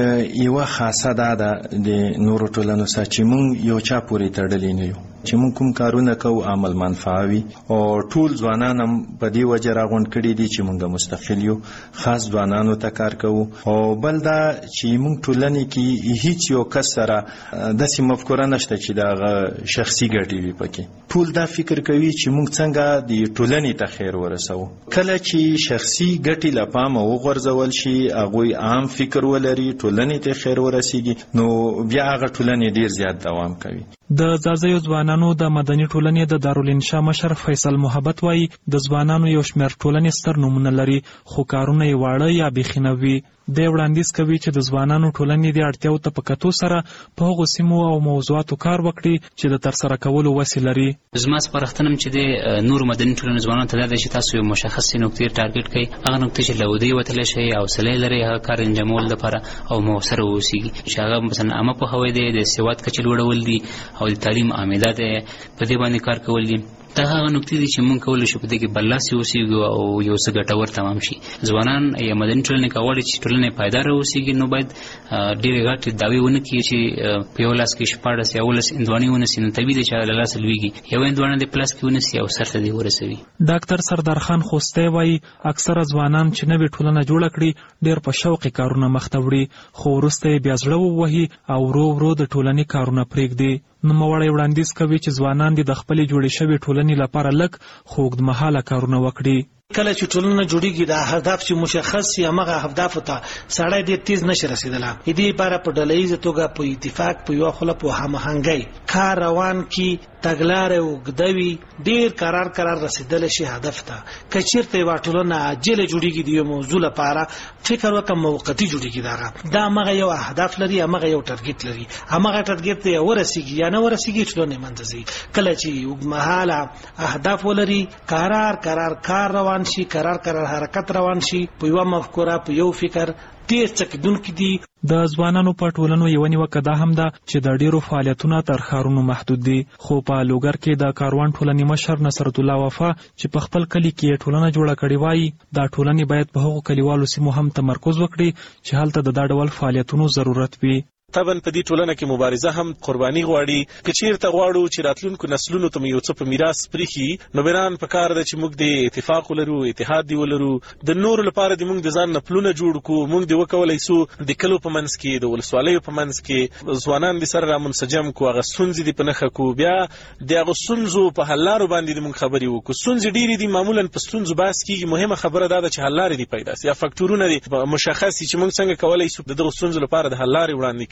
یوه خاصه دا ده د نورو ټولنو سره چې موږ یو چا پورې تړلي نه یو، چې موږ کوم کارونه کوو عمل منفعه وي او ټول ځوانان هم په دې وجه راغونډ کړي دي چې موږ مستقل یو، خاص ځوانانو ته کار کوو. او بل دا چې موږ ټولنې کې هیڅ یو کس سره داسې مفکوره نشته چې دغه شخصي ګټې وي پکې. ټول دا فکر کوي چې موږ څنګه د ټولنې ته خیر ورسوو. کله چې شخصي ګټې له پامه وغورځول شي، هغوی عام فکر ولري، ټولنې ته خیر ورسیږي، نو بیا هغه ټولنې ډېر زیات دوام کوي. د ځاځیو ځوانانو د مدني ټولنې د دارالانشا مشر فیصل محبت وایي د ځوانانو یو شمېر ټولنې ستر نومونه لري خو کارونه یې واړه یا بیخي نه وي. دی وړاندیز کوي چې د ځوانانو ټولنې د اړتیاو ته په کتو سره په هغو سیمو او موضوعاتو کار وکړي چې د ترسره کولو وسې لري. زما سپارښتنه چې د نورو مدني ټولنو ځوانانو ته دا ده چې تاسو یو مشخصې نقطې ټارګټ کړئ، هغه نقطې چې له ودې وتلی شئ، حوصله یې لرئ هغه کار انجامولو لپاره او مؤثره واوسېږي، چې هغه مثلا عامه پوهاوی دی، د سواد کچې لوړول دي او د تعلیم عامده دی، په دې باندې کار کول دي. دا هغه نقطې دي چې موږ کولی شو په دې کې برلاسي اوسېږو او یو څه ګټور تمام شي. ځوانان یا مدني ټولنې که غواړي چې ټولنه یې پایداره اوسېږي نو باید ډېرې غټې دعوې ونه کړي چې په یو لاس کې شپاړس یا اوولس هندواڼې ونیسي، نو طبیعي دی چې هغه له لاسه لوېږي. یو هندواڼه دې په لاس کې ونیسي او سر ته دې ورسوي. ډاکټر سردار خان خوستی وایي اکثره ځوانان چې نوې ټولنه جوړه کړي ډېر په شوق یې کارونه مخته وړي، خو وروسته یې بیا زړه ووهي او ورو ورو د ټولنې کارونه پرېږدي. نوموړی وړاندیز کوي چې ځوانان دې د خپلې جوړې شوې ټولنې لپاره لږ خو اوږدمهاله کارونه وکړي. کله چې ټولنه جوړیږي د هدف چې مشخص شي هغه هدف ته سړی ډېر تیز نشي رسیدلی. دې لپاره په ډلهییزه توګه په اتفاق په یوه خوله په هماهنګۍ کار روان کړي، تګلارې اوږده وي، ډېر قرار قرار رسیدلی شي هدف ته. که چېرته یوه ټولنه عاجله جوړیږي د یو موضوع لپاره فکر وکړه موقتي جوړیږي، دغه دا همغه یو هدف لري، همغه یو ټارګټ لري، همغه ټارګټ ته یې ورسیږي یا نه ورسیږي ټولنه یې منځه ځي. کله چې اوږدمهاله اهداف ولري، قرار قرار کار روان شي، قرار قرار حرکت روان شي، په یوه مفکوره په یو فکر ډېر څکیدونکي دي. د ځوانانو په ټولنو یوه نیوکه دا هم ده چې د ډېرو فعالیتونه تر ښارونو محدود دي. خو په لوګر کې د کاروان ټولنې مشر نصرت الله وفا چې په خپل کلي کې یې ټولنه جوړه کړې وایي دا ټولنې باید په هغو کلیوالو سیمو هم تمرکز وکړي چې هلته د دا ډول فعالیتونو ضرورت وي. طبعا په دې ټولنه کې مبارزه هم قرباني غواړي. که چیرته غواړو چې راتلونکو نسلونو ته یو څه په میراث پرېښي، نو بران په کار ده چې موږ د اتفاق ولرو، اتحاد دی ولرو، د نورو لپاره د موږ د ځان نه پلونه جوړ کړو. موږ د وکولی سو د کلو په منځ کې، د ولسوالیو په منځ کې ځوانان د سره رامنسجم کړو، هغه ستونزې دې په نښه کړو، بیا د هغو ستونزو په حل لارو باندې د موږ خبرې وکړو. ستونزې ډېرې دي، معمولا په ستونزو بحث کېږي، مهمه خبره دا ده چې حل لارې دې پیدا سي یا فکټورونه دې مشخص سي چې موږ څنګه کولی سو د دغو ستونزو لپاره د حل لارې وړاندې کړو.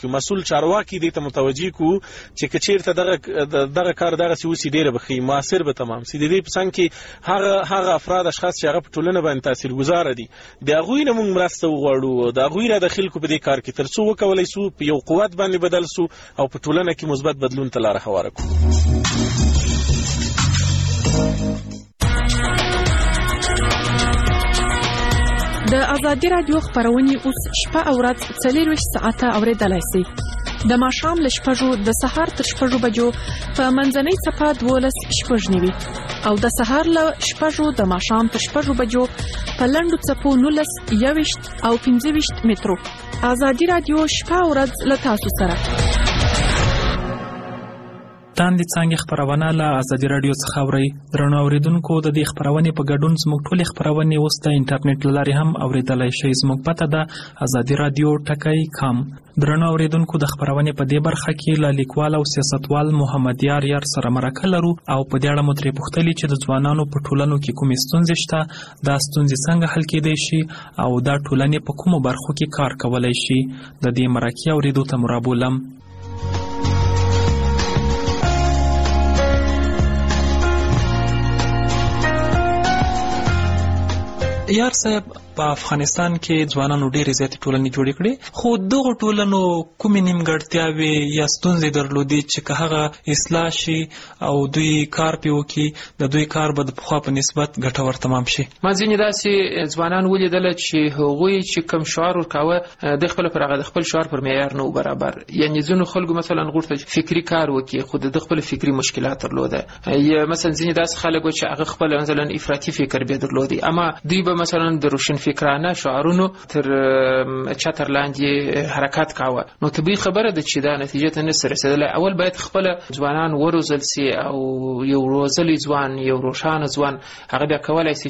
کیو مسول چارواکي دې ته متوجي کو چې کچیرته دغه دغه کار دغه سی وسی ډیره بخي موثر به تمام سي د دې پسند کې هغه هغه افراد اشخاص چې هغه په ټولنه باندې تاثیرګذار دي د هغوی نه موږ مرسته وغواړو د هغوی را د خلکو په دې کار کې ترڅو وکولای سو په یو قوت باندې بدل سو او په ټولنه کې مثبت بدلون ته لار هواره کړو. د ازادي رادیو خبرونه اوس شپه او ورځ څلور ساعته اوریدلای شئ. د ماښام له شپږو د سهار تر شپږو بجو په منځنۍ صفه دولس شپږ نیوي او د سهار له شپږو د ماښام تر شپږو بجو په لنډو څپو نولس یويشت او پنځه ویشت مترو. ازادي رادیو شپه او ورځ له تاسو سره. تاندې څنګه خبرونه له ازادي رادیو څخه اوري. درنو اوریدونکو د دې خبرونه په ګډون زموږ ټولې خبرونه اوس د انټرنیټ لارې هم اوریدلای شئ. زموږ پته ده ازادي رادیو ټکای کام. درنو اوریدونکو د خبرونه په دې برخه کې له لیکوال او سیاستوال محمد یار یار سره مرکه لرو او په دې اړه مو ترې پوښتلي چې د ځوانانو په ټولنو کې کومې ستونزې شته، دا ستونزې څنګه حل کېدای شي او دا ټولنې په کومو برخو کې کار کولای شي. د دې مرکې اوریدو ته مرابولم. یار صاحب په افغانستان کې ځوانانو ډېرې زیاتې ټولنې جوړې کړې، خو دغه ټولنو کومې نیمګړتیاوې یا ستونزې درلودې چې که هغه اصلاح شي او دوی کار پې وکړي د دوی کار به د پخوا په نسبت ګټور تمام شي. ما ځینې داسې ځوانان ولیدله چې هغوی چې کوم شعار ورکاوه د خپل پر هغه د خپل شعار پر معیار نه برابر، یعنی ځینو خلکو مثلا غوښتل فکري کار وکړي خو د خپل فکري مشکلات درلوده، یا مثلا ځینې داسې خلک چې هغه خپل مثلا افراطي فکر به درلودي، اما دوی به مثلا د روشن فکرانه شعارونو تر چتر لاندې حرکت کاوه. نو طبیعي خبره ده چې دا نتیجه ته نسي رسیدلی. اول باید خپل ځوانان وروزل سي او یو روزلی ځوان یو روښانه ځوان هغه بیا کولی سي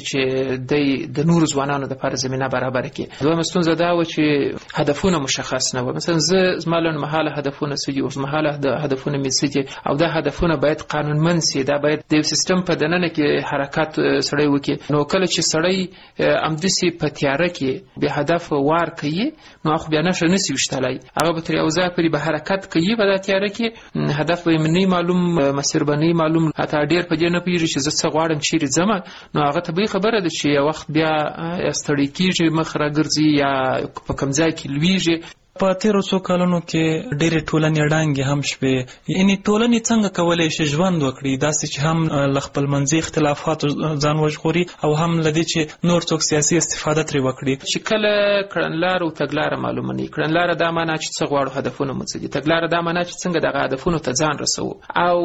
چې د نورو ځوانانو دپاره زمینه برابره کړي. دویمه ستونزه دا وه چې هدفونه مشخص نه وه. مثلا زه زما لنډمهاله هدفونه څه دي، اوږدمهاله هدفونه مې څه دي، او دا هدفونه باید قانونمند سي. دا باید د یو سیستم په دننه کې حرکت سړی وکړي. نو کله چې سړی امدسي په تیاره کې به هدف وار کوي نو خو بیا نشه نسی وشتلای، هغه به تر یو ځای پورې به حرکت کوي، په دا تیاره کې هدف به نه معلوم، مسیر به نه معلوم، حتی ډیر په دې نه پیږي چې زه څه غواړم چیرې ځم. نو هغه طبیعي خبره ده چې یو وخت بیا ستړی کېږي، مخ راګرځي یا په کوم ځای کې لویږي. په تیرو څو کلونو کې ډېرې ټولنې ړانګې هم شوې، یعنې ټولنې څنګه کولی شي ژوند وکړي داسې چې هم له خپلمنځي اختلافاتو ځان وژغوري او هم له دې چې نور څوک سیاسي استفاده ترې وکړي. چې کله کړنلاره او تګلاره معلومه نه وي، کړنلاره دا معنا چې څه غواړو، هدفونه مو څه دي، تګلاره دا معنا چې څنګه دغه هدفونو ته ځان رسوو، او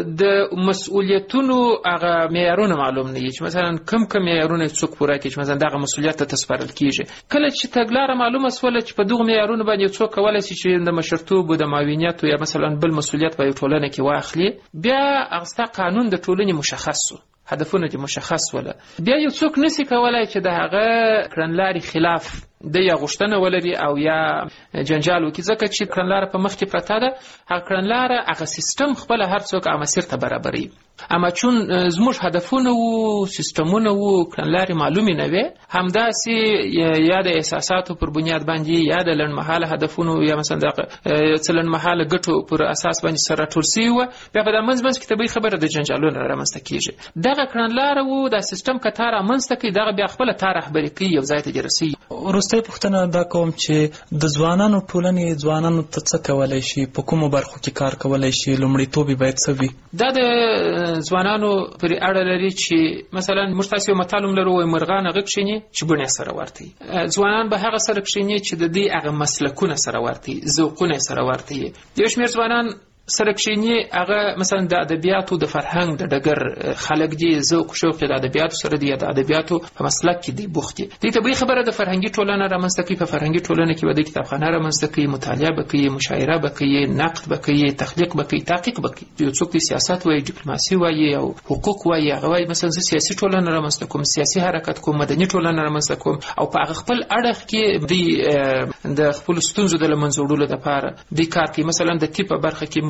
د مسؤلیتونو هغه معیارونه معلوم نه وي چې مثلا کم کم معیارونه څوک پوره کړي چې مثلا دغه مسؤلیت ته تسپارل کیږي. کله چې تګلاره معلومه سوله چې په دغه معیارونو باندې څوک کولای شي چې د مشرتوب او د معاونیت یا مثلا بل مسؤلیت په ټولنه کې واخلي، بیا هغه قانون د ټولنې مشخص شو، هدفونه دې مشخص وله، بیا یو څوک نسی کولای چې د هغه کړنلارې خلاف د یا غوښتنه ولري او یا جنجال وکړي، ځکه چې کړنلاره په مخ کې پرته ده. هغه کړنلاره هغه سیستم خپله هر څوک هغه مسیر ته برابروي، اما چون زموږ هدفونه وو، سیستمونه وو، کړنلارې معلومې نه وې، همداسې یا د احساساتو پر بنیاد باندې یا د لنډمهاله هدفونو یا مثلا د څه لنډمهاله ګټو پر اساس باندې سره راټول سوي وه، بیا په دا منځ منځ کې طبیعي خبره د جنجالونه رامنځته کېږي. دغه کړنلاره وو، دا سیستم که تا رامنځته کوي دغه بیا خپله تا رهبري کوي، یو ځای ته دې رسوي. وروستۍ پوښتنه دا کوم چې د ځوانانو ټولنې ځوانانو ته څه کولی شي، په کومو برخو کې کار کولی شي، لومړیتوب یې باید څه وي؟ دا د ځوانانو پرې اړه لري چې مثلا موږ تاسې یو متل هم لرو، وایي مرغان هغه کښېني چې بڼې سره ورته وي. ځوانان به هغه سره کښېني چې د دې هغه مسلکونه سره ورته وي، ذوقونه سره ورته وي. یو شمېر ځوانان سره کښېني هغه مثلا د ادبیاتو د فرهنګ د ډګر خلک دي، ذوق شوق د ادبیاتو سره دی، د ادبیاتو په مسلک کې دی بوخت دي. دې طبیعي خبره د فرهنګي ټولنه رامنځته کوي، په فرهنګي ټولنه کې به د کتابخانه رامنځته کوي، مطالعه به کوي، مشاعره به کوي، نقد به کوي، تخلیق به کوي، تحقیق به کوي. یو څوک سیاست وایي، ډیپلوماسي وایي او حقوق وایي، هغه وایي مثلا زه سیاسي ټولنه رامنځته کوم، سیاسي حرکت کوم، مدني ټولنه رامنځته کوم، او په هغه خپل اړخ کې د د خپل ستونزو د له منځه وړلو لپاره د کار کوي. مثلا د طب په برخه کې موږ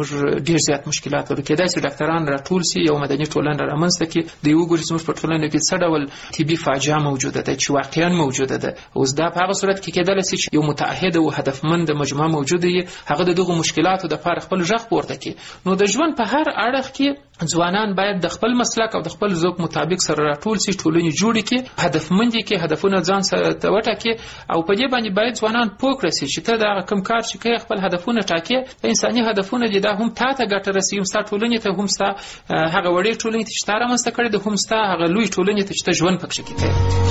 موږ ډیر زیات مشکلات ورو کېدای شي ډاکټران راټول سي یو مدني ټولنه رامنځته کړي د یو ګوري زموږ په ټولنه کې څه ډول طبي فاجعه موجوده ده چې واقعا موجوده ده. اوس دا په هغه صورت کې کېدای شي چې یو متعهد او هدفمند مجموعه موجوده وي هغه د دغه مشکلاتو د لپاره خپل ژغ پورته کړي. نو د ژوند په هر اړخ کې ځوانان باید د خپل مسلک او د خپل ذوق مطابق سره راټول سي ټولنې جوړې کړي هدفمند کې هدفونه ځان سره وټاکي او په دې باندې باید ځوانان پوه کړي چې ته دا کوم کار چې کوي خپل هدفونه ټاکي د انساني هدفونه دي دا هم تا ته ګټه رسوي هم ستا ټولنې ته هم ستا هغه وړې ټولنې ته چې تا رامنځته کړې ده هم ستا هغه لوی ټولنې ته چې ته ژوند پکښې کوې.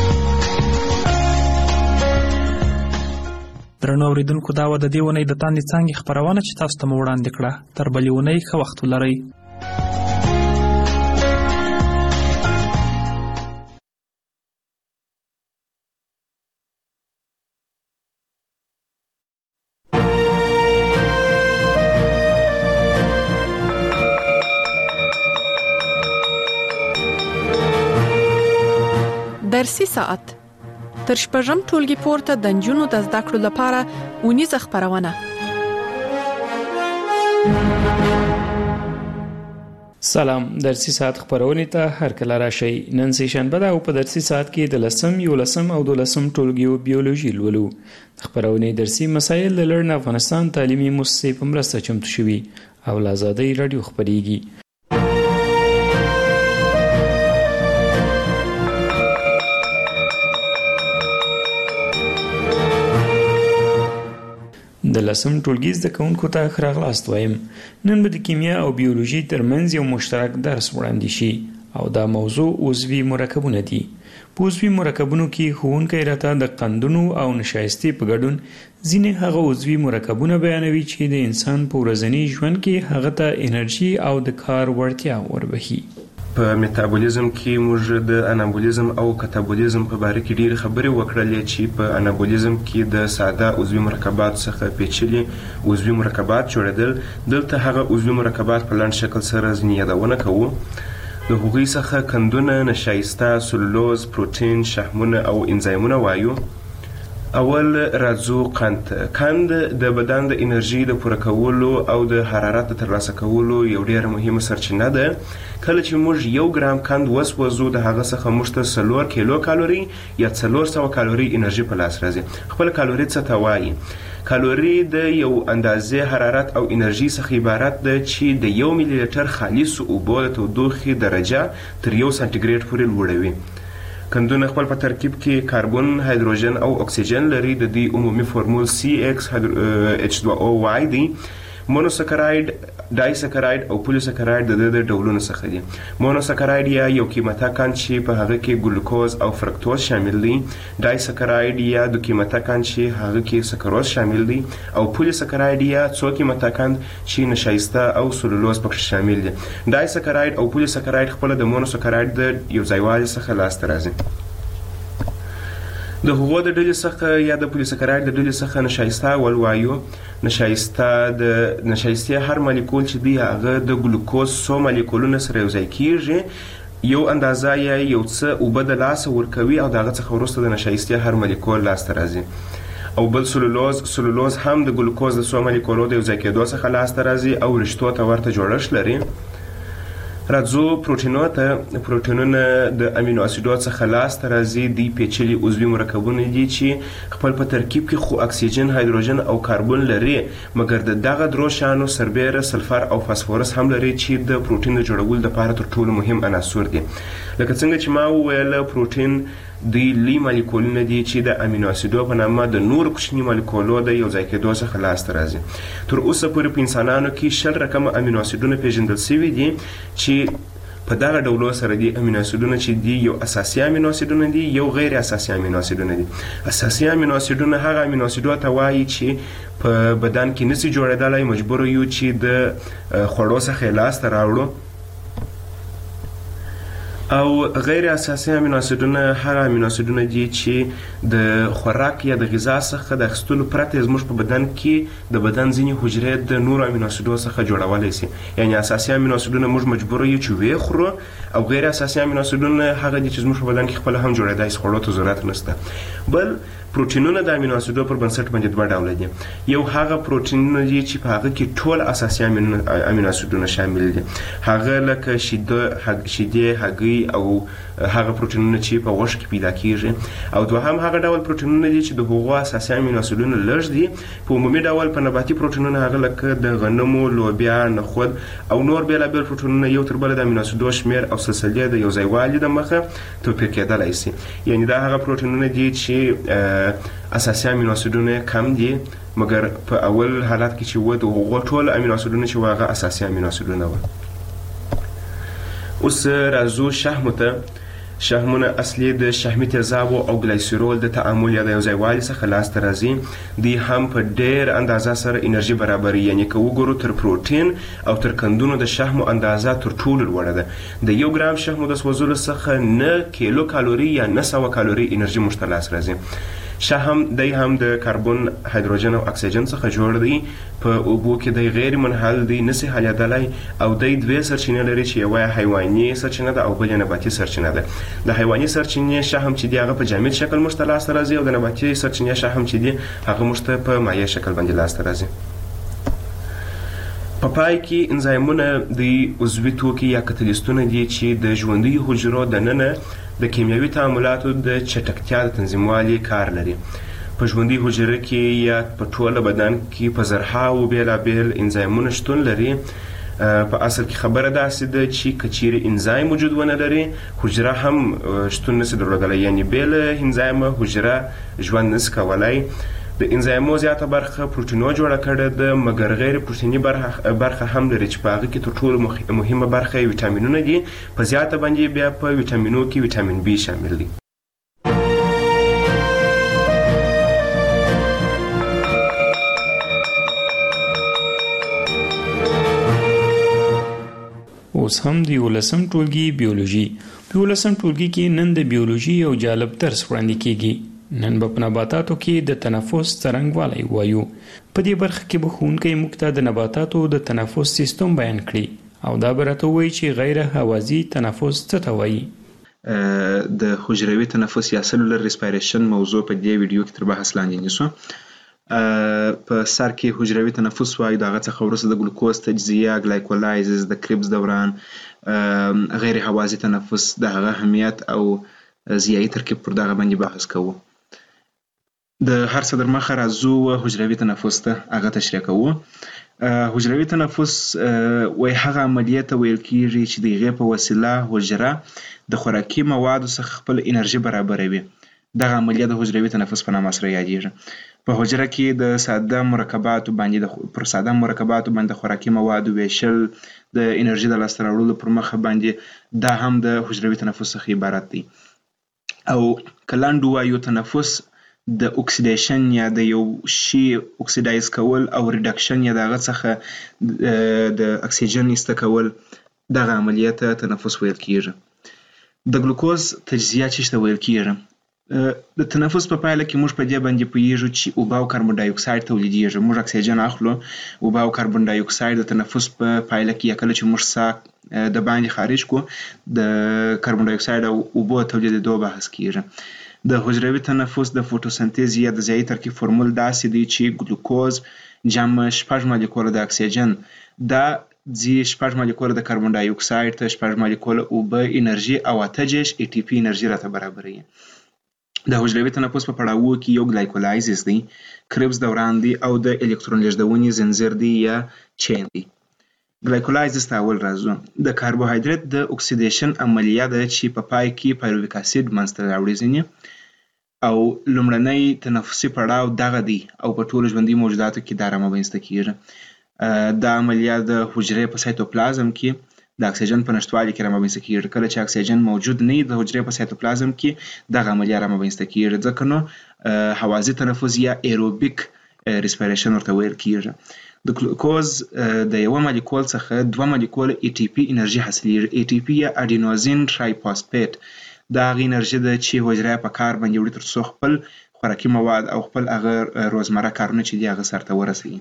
درنو اوریدونکو دا و د دې اونۍ د تاندې څانګې خپرونه چې تاسو ته مو وړاندې کړه. تر بلې اونۍ ښه وخت ولرئ. درسي ساعت تر شپږم ټولګي پورته د نجونو د زده کړو لپاره ونیزه خپرونه. سلام، درسي ساعت خپرونې ته هر کله راشئ. نن سه شنبه ده او په درسي ساعت کې د لسم یو لسم او دولسم ټولګیو بیولوژي لولو. خپرونې درسي مسایل د لړن افغانستان تعلیمي مؤسسې په مرسته چمتو شوي او له آزادۍ رادیو خپرېږي. د لسم ټولګي زده کوونکو ته ښه راغلاست وایم. نن به د کیمیا او بیولوژي ترمنځ یو مشترک درس وړاندې شي او دا موضوع عضوي مرکبونه دي. په عضوي مرکبونو کې ښوونکی راته د قندونو او نشایستې په ګډون ځینې هغه عضوي مرکبونه بیانوي چې د انسان په ورځني ژوند کې هغه ته انرژي او د کار وړتیا وربخي. په میتابولیزم کې موږ د انابولیزم او کتابولیزم په باره کې ډېرې خبرې وکړلې چې په انابولیزم کې د ساده عضوي مرکباتو څخه پیچلي عضوي مرکبات جوړېدل. دلته هغه عضوي مرکبات په لنډ شکل سره ځینې یادونه کوو. د هغوی څخه قندونه، نشایسته، سلولوز، پروتین، شحمونه او انزایمونه وایو. اول راځو قند. قند د بدن د انرژي د پوره کولو او د حرارت د ترلاسه کولو یو ډېره مهمه سرچینه ده. کله چې موږ یو ګرام قند وسوځو د هغه څخه موږ ته څلور کیلو کالوري یا څلور سوه کالوري انرژي په لاس راځي. خپله کالوري څه ته وایي؟ کالوري د یو اندازې حرارت او انرژي څخه عبارت ده چې د یو ملي لیټر خالصو اوبو د تودوخې درجه تر یو سانتیګریډ پورې لوړوي. قندونه خپل په ترکیب کې کاربن، هایدروجن او اکسیجن لري. د دې عمومي فورمول سی ایکس ایچ دوه او واي دی. مونوسکراید، ډایسکراید او پولیسکراید د د ډولونو څخه دي. مونوسکراید یا یو قیمته قند چې په هغه کې ګلوکوز او فرکتوز شامل دي. ډایسکراید یا دو قیمته قند چې هغه کې سکروز شامل دي. او پولیسکراید یا څو قیمته قند چې نشایسته او سلولوز پکې شامل دي. ډایسکراید او پولیسکراید خپل د مونوسکراید د یو ځایوالي څخه لاسته راځي. د هغو د ډلې څخه یا د پولیسکراید د ډلې څخه نشایسته ولوایو. نشایسته د نشایستې هر مالیکول چې دی هغه د ګلوکوز څو مالیکولونه سره یو ځای کیږي. یو اندازه یا یو څه اوبه د لاسه ورکوي او د هغه څخه وروسته د نشایستې هر مالیکول لاسته راځي. او بل سلولوز سلولوز هم د ګلوکوز د څو مالیکولو د یو ځای کېدو څخه لاسته راځي او رشتو ته ورته جوړښت لري. راځو پروټینو ته. پروټینونه د امینو اسیدو څخه لاسته راځي. دوی پیچلي عضوي مرکبونه دي چې خپل په ترکیب کې خو اکسیجن، هایدروجن او کاربن لري، مګر د دغه درو شانو سربیره، سلفر او فاسفورس هم لري چې د پروټین د جوړولو لپاره تر ټولو مهم عناصر دي. لکه څنګه چې ما وویل پروټین دوی لوی مالیکولونه دي چې د امینو اسیدو په نامه د نورو کوچني مالیکولو د یو ځای کېدو څخه لاسته راځي. تر اوسه پورې په انسانانو کې شل رقمه امینو اسیدونه پیژندل شوي دي چې په دغه ډولو سره دي. امینو اسیدونه چې دي یو اساسي امینو اسیدونه دي، یو غیر اساسي امینو اسیدونه دي. اساسي امینو اسیدونه هغه امینو اسیدو ته وایي چې په بدن کې نشي جوړېدلی، مجبور یو چې د خوړو څخه یې لاسته راوړو. او غیر اساسي امینو اسیدونه هغه امینو اسیدونه دي چې د خوراک یا د غذا څخه د اخیستلو پرته زموږ په بدن کې د بدن ځینې حجرې د نورو امینو اسیدو څخه جوړولی سي. یعنې اساسي امینو اسیدونه موږ مجبور یو چې ویې خورو، او غیر اساسي امینو اسیدونه هغه دي چې زموږ په بدن کې خپله هم جوړېدای سي، خوړو ته ضرورت نشته. بل پروټینونه د امینو اسیدو پر بنسټ باندې دوه ډوله دي. یو هغه پروټینونه دي چې په هغه کې ټول اساسي امینو اسیدونه شامل دي، هغه لکه شیدې، هګۍ او هغه پروټینونه چې په غوښه کې پیدا کیږي. او دوهم هغه ډول پروټینونه دي چې د هغو اساسي امینو اسیدونه لږ دي. په عمومي ډول په نباتي پروټینونه هغه لکه د غنمو، لوبیا، نخود او نور بېلابېل پروټینونه یو تر بله د امینو اسیدو شمېر او سلسلې د یو ځای والي د مخه توپیر کېدلی سي. یعنې دا هغه پروټینونه دي چې اساسي امینو اسیدونه کم دي، مګر په اول حالت کې چې و د هغو ټول امینو اسیدونه چې و هغه اساسي امینو اسیدونه وه. اوس راځو شحمو ته. شحمونه اصلي د شحمي تیزابو او ګلایسیرول د تعامل یا د یو ځای والي څخه لاسته راځي. دوی هم په ډېر اندازه سره انرژي برابروي. یعنې که وګورو تر پروټین او تر کندونو د شحمو اندازه تر ټولو لوړه ده. د یو ګرام شحمو د سوځولو څخه نه کیلو کالوري یا نه سوه کالوري انرژي موږ ته لاس راځي. شحم دی هم د کاربن، هایدروجن او اکسیجن څخه جوړ دی. په اوبو کې دی غیر منحل دی، نسي حلیدلی، او دی دوې سرچینې لري چې یوه حیواني سرچینه ده او بل یې نباتي سرچینه ده. د حیواني سرچینې شحم چې دی هغه په جامد شکل موږ ته لاسته راځي، او د نباتي سرچینې شحم چې دی هغه موږ ته په مایع شکل باندې لاسته راځي. په پای کې انزایمونه د عضوي توکي یا کتلیستونه دي چې د ژوندیو حجرو دننه د کیمیاوي تعاملاتو د چټکتیا د تنظیموالي کار لري. په ژوندي حجره کې یا په ټوله بدن کې په زرهاوو بېلابېل انزایمونه شتون لري. په اصل کې خبره داسې ده چې که چیرې انزایم وجود ونه لري، حجره هم شتون نسي درلودلی. یعنې بې له انزایمه حجره ژوند نسي کولی. د انزایمو زیاته برخه پروټینو جوړه کړې ده، مګر غیر پروټیني برخه هم لري چې په هغه کې تر ټولو مهمه برخه یې ویټامینونه دي. په زیاته باندې بیا په ویټامینو کې ویټامین بي شامل دی. اوس هم د یولسم ټولګي بیولوژي. په یولسم ټولګي کې نن د بیولوژي یو جالب درس وړاندې کیږي. نن به په نباتاتو کې د تنفس څرنګوالی وایو. په دې برخه کې به ښوونکی موږ ته د نباتاتو د تنفس سیستم بیان کړي، او دا به راته ووایي چې غیر هوازي تنفس څه ته وایي. د حجروي تنفس یا سلولر ریسپایریشن موضوع په دې ویډیو کې تر بحث لاندې نیسو. په سر کې حجروي تنفس وایو، د هغه څخه وروسته د ګلوکوز تجزیه، ګلایکولایزز، د کریبس دوران، غیر هوازي تنفس، د هغه اهمیت او ضیایي ترکیب پر دغه باندې بحث کوو. د هر څه در مخه راځو حجروي تنفس ته، هغه تشریح کوو. حجروي تنفس وایي هغه عملیه ته ویل کیږي چې د هغې په وسیله حجره د خوراکي موادو څخه خپل انرژي برابروي. دغه عملیه د حجروي تنفس په نامه سره یادیږي. په حجره کې د ساده مرکباتو باندې پر ساده مرکباتو باندې خوراکي موادو ویشل د انرژي د لاسته راوړلو پر مخه باندې، دا هم د حجروي تنفس څخه عبارت دی. او که لنډ ووایو، تنفس د اکسیدیشن یا د یو شي اکسیدایز کول او ریډکشن یا د هغه څخه د اکسیجن ایسته کول، دغه عملیه ته تنفس ویل کیږي. د ګلوکوز تجزیه چې ته ویل کیږي. د تنفس په پایله کې موږ په دې باندې پوهیږو چې اوبه او کاربن ډای اکساید تولیدیږي. موږ اکسیجن اخلو، اوبه او کاربن ډای اکساید د تنفس په پایله کې یا کله چې موږ ساه د باندې خارج کو، د کاربن ډای اکساید او اوبو تولیدېدو بحث کیږي. د حجروي تنفس د فوټوسنتیز یا د ضیایي ترکیب فرمول داسې دی چې ګلوکوز جمع شپږ مالیکوله د اکسیجن، دا ځي شپږ مالیکوله د کاربن ډای اکساید ته، شپږ مالیکوله اوبه انرژي او اته جیش ای ټي پي انرژي راته برابروي. د حجروي تنفس په پړاوو کې یو ګلایکولایزز دی، کریبس دوران دی، او د الکترون لیږدونې زنځیر دی یا چین دی. ګلایکولایزز ته اول راځو. د کاربوهایدریت د اکسیدیشن عملیه ده چې په پای کې پایرویک اسید منځته راوړي ځینې، او لومړنی تنفسي پړاو دغه دی او په ټولو ژوندي موجوداتو کې دا رامنځته کیږي. دا عملیه د حجرې په سایتوپلازم کې د اکسیجن په نشتوالي کې رامنځته کیږي. کله چې اکسیجن موجود نه وي د حجرې په سایتوپلازم کې دغه عملیه رامنځته کیږي. ځکه نو هوازي تنفس یا ایروبیک ریسپایریشن ورته ویل کیږي. د ګلوکوز د یو مالیکول څخه دوه مالیکول ای ټي پی انرژي حاصلېږي. ای ټي پی یا اډینوزین ټرایفاسفیټ دا هغه انرژي ده چې حجره په کار باندې وړي تر څو خپل خوراکي مواد او خپل هغه روزمره کارونه چې دي هغه سرته ورسوي.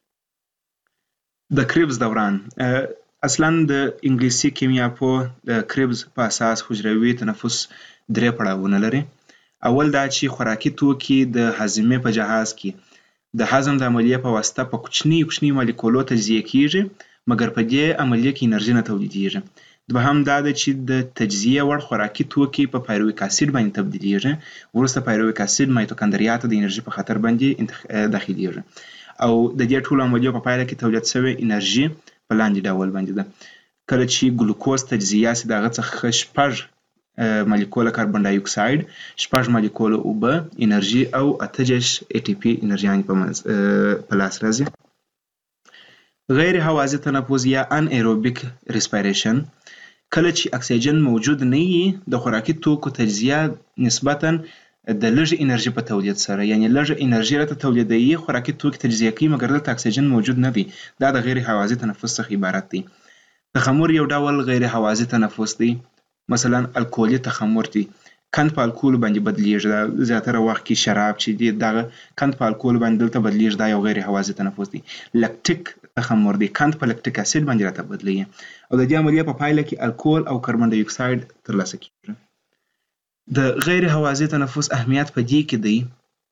د کریبز دوران اصلا د انګلیسي کیمیا په د کریبز په اساس حجروي تنفس درې پړاوونه لري. اول دا چې خوراکي توکي د هضمې په جهاز کې د هضم د عملیې په واسطه په کوچني کوچني مالیکولو تجزیه کیږي، مګر په دې عملیې کې انرژي نه تولیدېږي. دوهم دا ده چې د تجزیه وړ خوراکي توکي په پایرویک اسید باندې تبدیلېږي، وروسته پایرویک اسید مایتوکاندریا ته د انرژي په خاطر باندې داخلېږي او د دې ټولو عملیو په پایله کې تولید شوې انرژي په لاندې ډول باندې ده. کله چې ګلوکوز تجزیه سي د هغه څخه شپږ مالیکوله کاربن ډای اکساید، شپږ مالیکوله اوبه انرژي او اته دېرش ای ټي پی انرژي په لاس راځي. غیر هوازی تنفس یا ان ایروبیک ریسپایریشن کله چې اکسیجن موجود نه وي د خوراکي توکو تجزیه نسبتاً د لږ انرژي په تولید سره، یعنی لږ انرژي راته تولیدوي، خوراکي توکي تجزیه کوي، مګر دلته اکسیجن موجود نه دی. دا د غیر هوازی تنفس څخه عبارت دی. تخمر یو ډول غیر هوازی تنفس دی، مثلا الکولي تخمر دی، کند په الکول باندې بدلیږي. زیاتره وخت کې شراب چې دی دغه کند په الکول باندې دلته بدلیږي، دا یو غیر هوازی تنفس دی. لکټیک تخمر دی، کند په لکټیک اسید باندې راته بدلیږي او د دې عملیې په پایله کې الکول او کاربن ډای اکساید ترلاسه کیږي. د غیر هوازی تنفس اهمیت په دې کې دی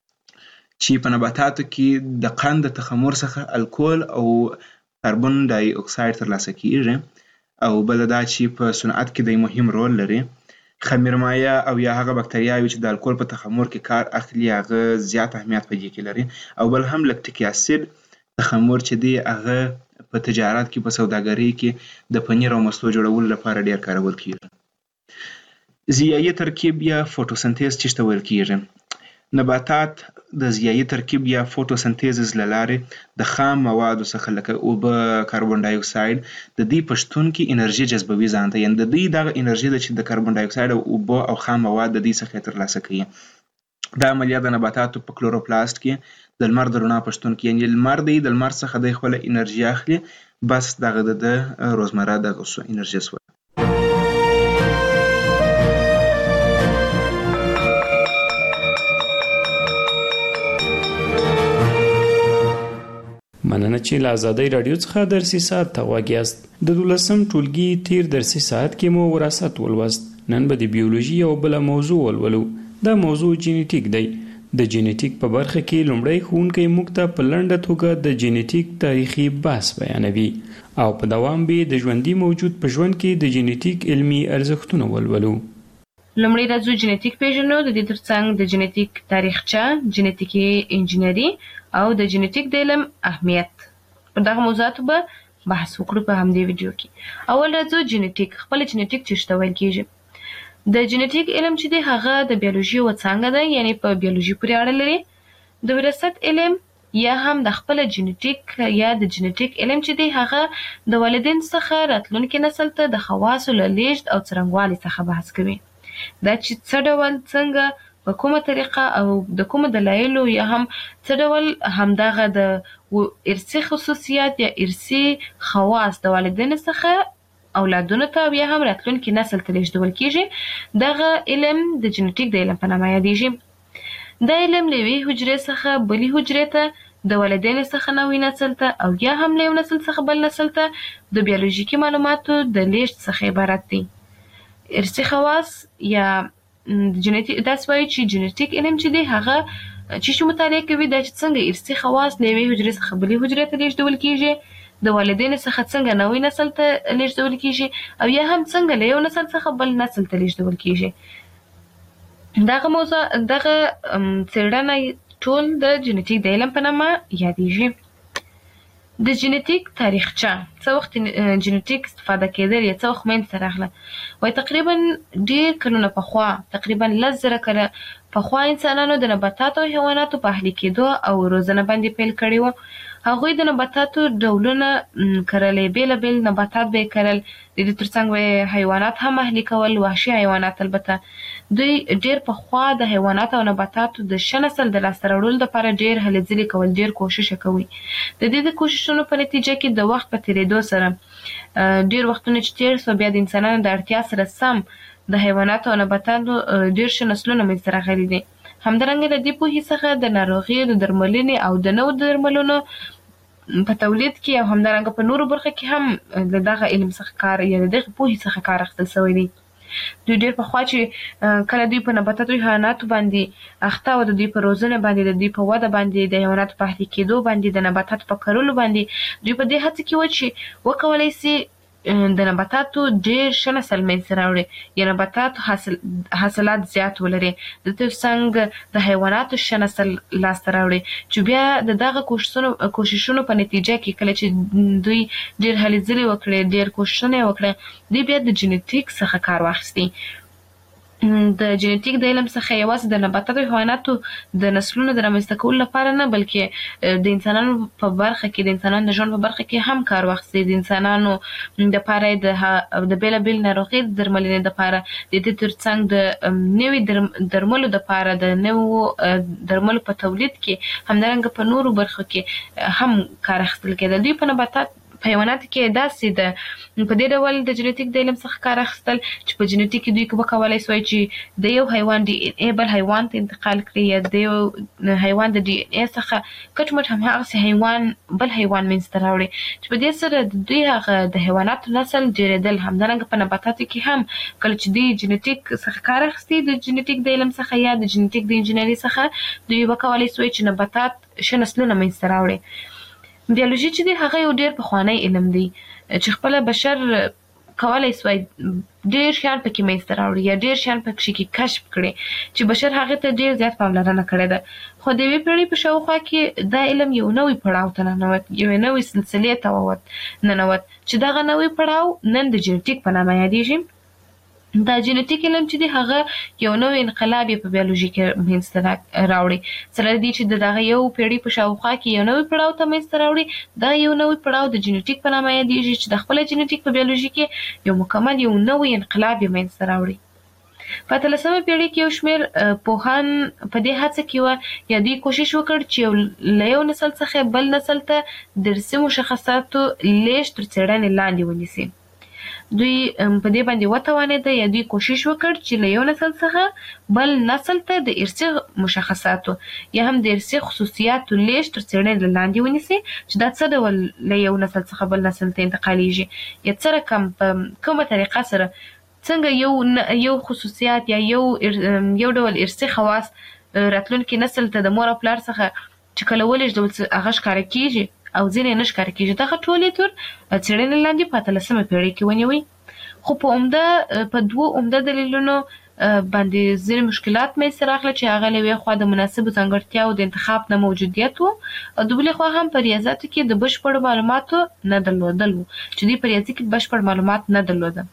چې په نباتاتو کې د قند تخمر څخه الکول او کاربن ډای اکساید ترلاسه کیږي، او بل دا چې په صنعت کې د مهم رول لري. خمیرمایه او یا هغه بکتریاوې چې د الکول په تخمر کې کار اخلي هغه زیات اهمیت په دې کې لري. او بل هم لکټیک اسید تخمر چې دی هغه په تجارت کې په سوداګرۍ کې د پنیر او مستو جوړولو لپاره ډیر کارول کیږي. ضیایي ترکیب یا فوټوسنتیز چې ته ویل کیږي. نباتات د ضیایي ترکیب یا فوټوسنتیز له لارې د خام موادو څخه لکه اوبه، کاربن ډای اکساید د دې په شتون کې انرژي جذبوي ځان ته، یعنې د دې دغه انرژي ده چې د کاربن ډای اکساید او اوبه او خام مواد د دې څخه ترلاسه کوي. دا عملیه د نباتاتو په کلوروپلاست کې د لمر د رڼا په شتون کې، یعنې لمر دی د لمر څخه د خپل انرژي اخلي، بس دغه د روزمره دغه انرژي سوه. مننه چې له ازادۍ راډیو څخه درسي ساعت ته غوږ یاست. د دولسم ټولګي تیر درسي ساعت کې مو وراثت ولوست. نن به د بیولوژي یو بله موضوع ولولو. دا موضوع جینیټیک دی. د جینیټیک په برخه کې لومړی ښوونکی موږ ته په لنډه توګه د جینیټیک تاریخي بحث بیانوي او په دوام به د ژوندي موجود په ژوند کې د جینیټیک علمي ارزښتونه ولولو. لومړی راځو جینیټیک پیژنو، د دې ترڅنګ د جینیټیک تاریخچه، جینیټیکي انجینری او د جینیټیک د علم اهمیت. پر دغه موضوعاتو به بحث وکړو په همدې ویډیو کې. اول راځو جینیټیک. خپل جینیټیک څه ته ویل کیږي؟ د جینیټیک علم چې دی هغه د بیولوژي یوه څانګه ده، یعنی په بیولوژي پورې اړه لري. د وراثت علم یا هم د خپل جینیټیک یا د جینیټیک علم چې دی هغه د والدین څخه راتلونکي نسل ته د خواصو له لیږد او څرنګوالي څخه بحث کوي. دا چې څه ډول، څنګه، په کومه طریقه او د کومو دلایلو یا هم څه ډول همدغه د ارثي خصوصیات یا ارثي خواص د والدینو څخه اولادونو ته او یا هم راتلونکي نسل ته لیږدول کیږي. دغه علم د جینیټیک د علم په نامه یادیږي. دا علم له یوې حجرې څخه بلې حجرې ته، د والدینو څخه نوي نسل ته او یا هم له یو نسل څخه بل نسل ته د بیولوژیکي معلوماتو د لیږد څخه عبارت دی. ارثي خواص یا جینیټیک، داسې وایي چې جینیټیک علم چې دی هغه چې چې مطالعه کوي دا چې څنګه ارثي خواص له یوې حجرې څخه بلې حجرې ته لیږدول کیږي، د والدینو څخه څنګه نوي نسل ته لیږدول کیږي او یا هم څنګه له یو نسل څخه بل نسل ته لیږدول کیږي. دغه موضوع دغه څېړنه ټول د جینیټیک د علم په نامه یادیږي. د جینیټیک تاریخچه، څه وخت جینیټیک استفاده کېدل یا څه وخت منځته راغله؟ وایي تقریبا ډېر کلونه پخوا، تقریبا لس زره کاله پخوا انسانانو د نباتاتو او حیواناتو په اهلي کېدو او روزنه باندې پیل کړی و هغوی د نباتاتو ډولونه کرلې، بېلابېل نباتات به یې کرل، د دې ترڅنګ به یې حیوانات هم اهلي کول، وحشي حیوانات البته. دوی ډېر پخوا د حیواناتو او نباتاتو د ښه نسل د لاسته راوړلو لپاره ډېر هلې ځلې کول، ډېر کوښښ یې کوي. د دې د کوښښونو په نتیجه کې د وخت په تېرېدو سره ډېر وختونه چې تېر سوه، بیا د انسانانو د اړتیا سره سم د حیواناتو او نباتاتو ډېر ښه نسلونه منځته راغلي دي. همدارنګه د دې پوهې څخه د ناروغیو د درملنې او د نوو درملونو په تولید کې او همدارنګه په نورو برخو کې هم د دغه علم څخه کار یا د دغه پوهې څخه کار اخیستل شوی دی. دوی ډېر پخوا چې کله دوی په نباتاتو او حیواناتو باندې اخته وو، د دوی په روزنه باندې، د دوی په وده باندې، د حیواناتو په اهلي کېدو باندې، د نباتاتو په کرلو باندې، دوی په دې هڅه کې وو چې وکولی سي د نباتاتو ډېر ښه نسل منځته راوړي یا نباتاتو حاصل حاصلات زیات ولري، د ترڅنګ د حیواناتو ښه نسل لاسته راوړي، چې بیا د دغه کوښښونو په نتیجه کې کله چې دوی ډېر هلې ځلې وکړې، ډېر کوښښونه یې وکړه، دوی بیا د جینیټیک څخه کار واخیستي. د جینیټیک د علم څخه یوازې د نباتاتو او حیواناتو د نسلونو د رامنځته کولو لپاره نه، بلکې د انسانانو په برخه کې، د انسانانو د ژوند په برخه کې هم کار واخیستی. د انسانانو دپاره یې د بېلابېل ناروغۍ د درملنې دپاره، د دې ترڅنګ د نوي درملو دپاره، د نوو درملو په تولید کې، همدارنګه په نورو برخو کې هم کار اخیستل کېده. دوی په نباتات په حیواناتو کې داسې د په دې ډول د جینیټیک د علم څخه کار اخیستل چې په جینیټیک کې دوی وکولی سوی چې د یو حیوان ډي ان اے بل حیوان ته انتقال کړي، یا د یو حیوان د ډي ان اے څخه کټ مټ هماغسې حیوان بل حیوان منځته راوړي، چې په دې سره د دوی هغه د حیواناتو نسل ډېرېدل. همدارنګه په نباتاتو کې هم کله چې دوی جینیټیک څخه کار اخیستي، د جینیټیک د علم څخه یا د جینیټیک د انجینري څخه، دوی وکولی سوی چې نباتات ښه نسلونه منځته راوړي. بیولوژي چې دی هغه یو ډېر پخوانی علم دی چې خپله بشر کولی سوی ډېر شیان پکې منځته راوړي یا ډېر شیان پکې کې کشف کړي چې بشر هغې ته ډېر زیات پاملرنه کړې ده. خو د یوې پېړۍ په شاوخوا کې دا علم یو نوی پړاو ته ننوت، یوې نوې سلسلې ته ننوت چې دغه نوی پړاو نن د جینیټیک په نامه یادېږي. دا جینیټیک علم چې دی هغه یو نوی انقلاب یې په بیولوژي کې منځته راوړي، سره دې چې د دغه یو پېړۍ په شاوخوا کې یو نوی پړاو ته منځته راوړي. دا یو نوی پړاو د جینیټیک په نامه یادېږي چې د خپله جینیټیک په بیولوژي کې یو مکمل یو نوی انقلاب یې منځته راوړي. په اتلسمه پېړۍ کې یو شمېر پوهان په دې هڅه کې وه یا دوی کوښښ وکړ چې له یو نسل څخه بل نسل ته د ارثي مشخصاتو لېږد تر څېړنې لاندې ونیسي. دوی په دې باندې وتوانېده یا دوی کوښښ وکړ چې له یو نسل څخه بل نسل ته د ارثي مشخصاتو یا هم د ارثي خصوصیاتو لېږد تر څېړنې لاندې ونیسي، چې دا څه ډول له یو نسل څخه بل نسل ته انتقالیږي، یا څه رقم په کومه طریقه سره څنګه یو یو خصوصیات یا یو یو ډول ارثي خواص راتلونکي نسل ته د مور او پلار څخه چې کله ولېږدول هغه ښکاره کېږي او ځینې نه ښکاره کېږي. دغه ټولې تر څېړنې لاندې په اتلسمه پېړۍ کې ونیوئ. خو په عمده په دوو عمده دلیلونو باندې ځینې مشکلات منځته راغله، چې هغه له یوې خوا د مناسبو ځانګړتیاوو د انتخاب نه موجودیت و، او د بلې خوا هم په ریاضیاتو کې د بشپړو معلوماتو نه درلودل و، چې دوی په ریاضي کې بشپړ معلومات نه درلوده.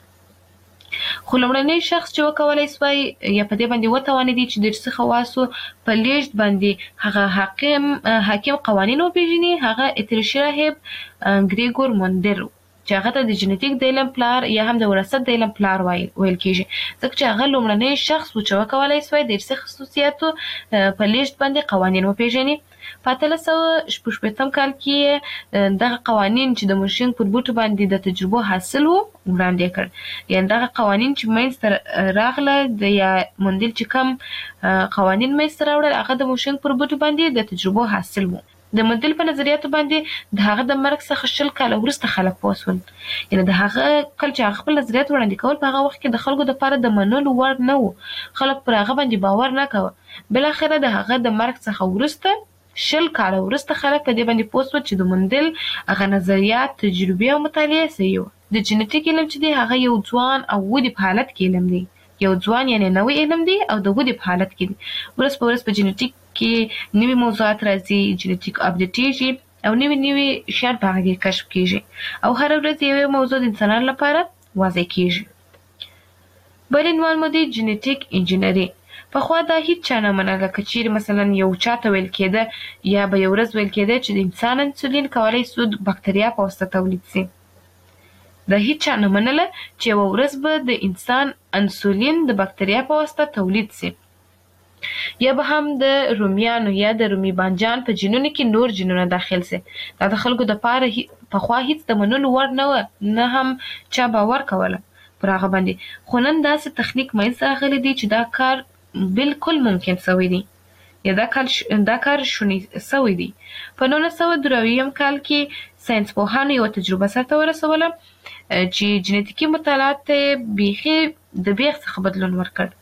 خو لومړنی شخص چې وکولی سوی یا په دې باندې وتوانېدی چې د ارثي خواصو په لېږد باندې هغه حاکم حاکم قوانین وپېژني، هغه اتریشي راهب ګریګور مندل و، چې هغه ته د جینیټیک د علم پلار یا هم د وراثت د علم پلار ویل کېږي، ځکه چې هغه لومړنی شخص و چې وکولی سوی د ارثي خصوصیاتو په لېږد باندې قوانین وپېژني. په اتلس سوه شپږ شپېتم کال کې دغه قوانین چې د مورشینګ پر بوټو باندې د تجربو حاصل و وړاندې کړ. یعنې دغه قوانین چې منځته راغله یا مندل چې کم قوانین منځته راوړل هغه د مورشینګ پر بوټو باندې د تجربو حاصل و. د مندل په نظریاتو باندې د هغه د مرګ څخه شل کاله وروسته خلک پوه شول. یعنې د هغه کله چې هغه خپل نظریات وړاندې کول په هغه وخت کې د خلکو دپاره د منلو وړ نه و، خلک پر هغه باندې باور نه کوه. بالاخره د هغه د مرګ څخه وروسته شل کاله وروسته خلک په دې باندې پوه شول چې د مندل هغه نظریات، تجربې او مطالعې صحیح وه. د جینیټیک علم چې دی هغه یو ځوان او ودې په حالت کې علم دی، یو ځوان یعنې نوی علم دی او د ودې په حالت کې دی. ورځ په ورځ په جینیټیک کې نوي موضوعات راځي، جینیټیک اپډیټېږي او نوي نوي شیان په هغه کې کشف کېږي او هره ورځ یوه موضوع د انسانانو لپاره واضح کېږي. بل عنوان مو دی جینیټیک انجینري. پخوا دا هیڅ چا نه منله که چیرې مثلا یو چاته ویل کېده یا به یو ورځ ویل کېده چې د انسان انسولین کولی سو د بکتریا په واسطه تولید سي. دا هیڅ چا نه منله چې یوه ورځ به د انسان انسولین د بکتریا په واسطه تولید سي. یا به هم د رومیانو یا د رومي بانجان په جینونو کې نور جینونه داخل سي. دا د خلکو دپاره پخوا هیڅ د منلو وړ نه وه، نه هم چا باور کوله پر هغه باندې. خو نن داسې تخنیک منځته راغلی دی چې دا کار بالکل ممکن سوی دی یا دا کار دا کار شونی سوی دی. په نولس سوه درې اویایم کال کې ساینس پوهانو یوه تجربه سرته ورسوله چې جنیتیکي مطالعات ته بیخي د بیخ څخه بدلون ورکړ.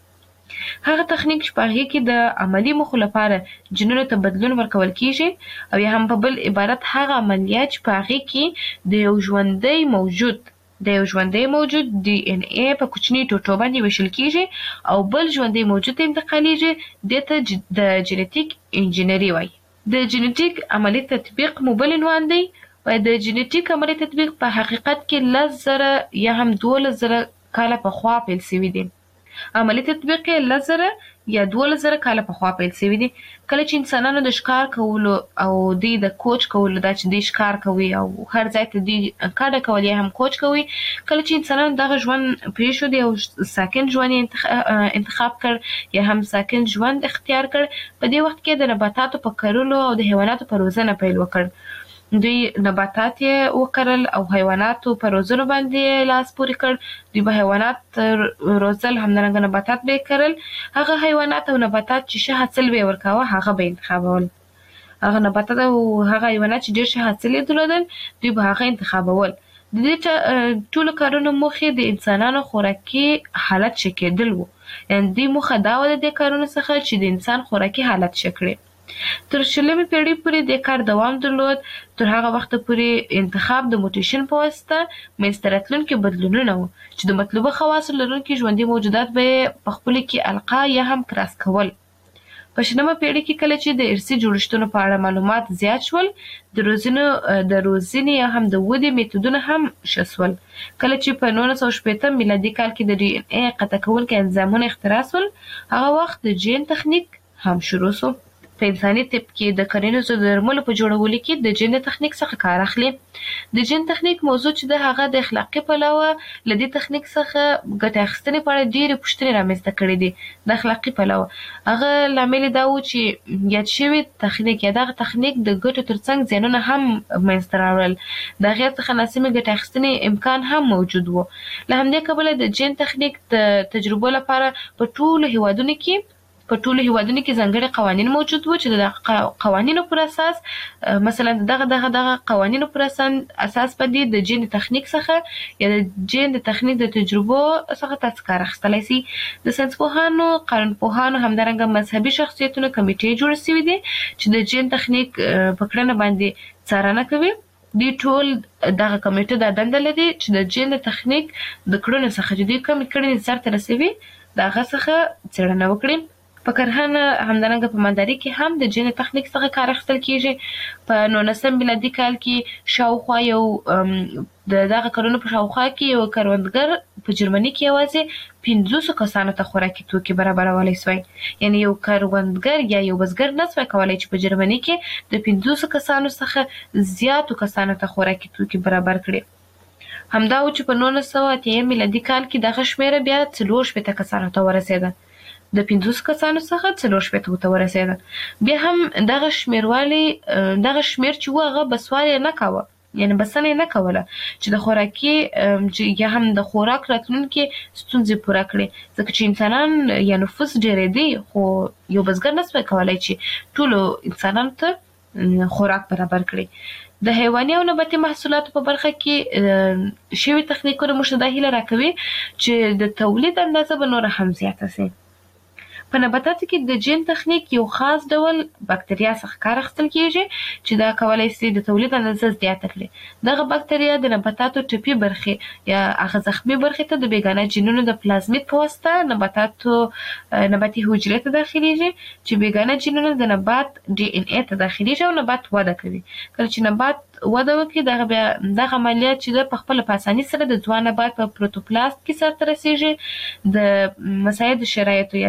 هغه تخنیک چې په هغې کې د عملي موخو لپاره جینونو ته بدلون ورکول کیږي او یا هم په بل عبارت هغه عملیات چې په هغې کې د یو ژوندی موجود د یو ژوندی موجود ډي ان اے په کوچني ټوټو باندې ویشل کیږي او بل ژوندی موجود ته انتقالیږي، دې ته د جنیتیک انجینري وایي. د جنیتیک عملي تطبیق مو بل عنوان دی. د جنیتیک عملي تطبیق په حقیقت کې لس زره یا هم دولس زره کاله پخوا پیل سوي دي. عملي تطبیق یې لس زره یا دولس زره کاله پخوا پیل سوي دي. کله چې انسانانو د ښکار کولو او دوی د کوچ کولو، دا چې دوی ښکار کوي او هر ځای ته دوی کډه کول یا هم کوچ کوي، کله چې انسانانو دغه ژوند پرېښود او ساکن ژوند یې انتخاب کړ یا هم ساکن ژوند اختیار کړ، په دې وخت کې د نباتاتو په کرلو او د حیواناتو په روزنه پیل وکړ. دوی نباتات یې وکرل او حیواناتو په روزنو باندې لاس پورې کړ. دوی به حیوانات روزل، همدارنګه نباتات به یې کرل. هغه حیوانات او نباتات چې ښه حاصل به یې ورکاوه هغه به یې انتخابول. هغه نباتات او هغه حیوانات چې ډېر ښه حاصل یې درلودل دوی به هغه انتخابول. د دې ټولو کارونو موخې د انسانانو خوراکي حالت ښه کېدل وو. یعنې دوی موخه دا وه د دې کارونو څخه چې د انسان خوراکي حالت ښه کړي. تر شلمې پیړۍ پورې د کار دوام درلود. تر هغه وخته پورې انتخاب د موټیشن په واسطه منځته راتلونکي بدلونونه وو چې د مطلوبه خواصو لرونکي ژوندي موجودات به یې په خپلو کې القا یا هم کراس کول. په شلمه پیړۍ کې کله چې د ارثي جوړښتونو په اړه معلومات زیات شول، د روزنو د روزنې یا هم د ودې میتودونه هم ښه سول. کله چې په نولس سوه شپېته میلادي کال کې د ډي ان اے قطع کوونکي انزایمونه اختراع سول، هغه وخت د جین تخنیک هم شروع سو. په انساني طب کې د کرنیزو درملو په جوړولو کې د جین د تخنیک څخه کار اخلي. د جین تخنیک موضوع چې د هغه د اخلاقي پلوه له دې تخنیک څخه ګټې اخیستنې په اړه ډېرې پوښتنې رامنځته کړې دي. د اخلاقي پلوه هغه لامل یې دا و چې یاد شوي تخنیک یا دغه تخنیک د ګټو ترڅنګ زیانونه هم منځته راوړل. د هغې څخه ناسمې ګټې اخیستنې امکان هم موجود و. له همدې کبله د جین تخنیک د تجربو لپاره په ټولو هیوادونو کې په ټولو هیوادونو کې ځانګړي قوانین موجود وو چې د قوانینو پر اساس مثلا دغه دغه دغه قوانینو پر اساس باندې د جین تخنیک څخه یا د جین د تخنیک د تجربو څخه تاسو کار اخیستلی سي. د ساینس پوهانو، قانونپوهانو، همدارنګه مذهبي شخصیتونو کمیټې جوړې سوي دي چې د جین تخنیک په کړنه باندې څارنه کوي. دوی ټول دغه کمیټه دا دنده لري چې د جین د تخنیک د کړنو څخه چې دوی کومې کړنې سرته رسوي د هغه څخه څېړنه وکړي. په کرهنه همدارنګه په مالدارۍ کې هم د جین تخنیک څخه کار اخیستل کیږي. په نولسم میلادي کال کې شاوخوا یو د دغه کلونو په شاوخوا کې یو کروندګر په جرمني کې یوازې پنځوسو کسانو ته خوراکي توکي برابرولی سوی. یعنې یو کروندګر یا یو بزګر نه سوی کولی چې په جرمني کې د پنځوسو کسانو څخه زیاتو کسانو ته خوراکي توکي برابر کړي. همدا و چې په نولس سوه اتیم میلادي کال کې دغه شمېره بیا څلور شپېته کسانو ته ورسېده. د پنځوسو کسانو څخه څلور شپېتو ته ورسېده. بیا هم دغه شمېروالی دغه شمېر چې و هغه بسوال یې نه کاوه، یعنې بسنه یې نه کوله چې د خوراکي یا هم د خوراک راتلونکي ستونزې پوره کړي، ځکه چې انسانان یا نفوس ډېرېدی خو یو بزګر نه سوی کولی چې ټولو انسانانو ته خوراک برابر کړي. د حیواني او نباتي محصولاتو په برخه کې شوي تخنیکونه موږ ته دا هیله راکوي چې د تولید اندازه به نوره هم زیاته سي. په نباتاتو کې د جین تخنیک یو خاص ډول بکتریا څخه کار اخیستل کیږي چې دا کولی سي د تولید اندازه زیاته کړي. دغه بکتریا د نباتاتو ټپي برخې یا هغه زخمي برخې ته د بېګانه جینونو د پلازمید په واسطه نباتاتو نباتي حجرې ته داخلیږي چې بېګانه جینونه د نبات ډي ان اے ته داخلیږي او نبات وده کوي. کله چې نبات وده وکړي دغه بیا دغه عملیات چې ده په خپله په اساني سره د ځوان نبات په پروتوپلاست کې سرته رسیږي. د مساعدو شرایطو یعنې هغه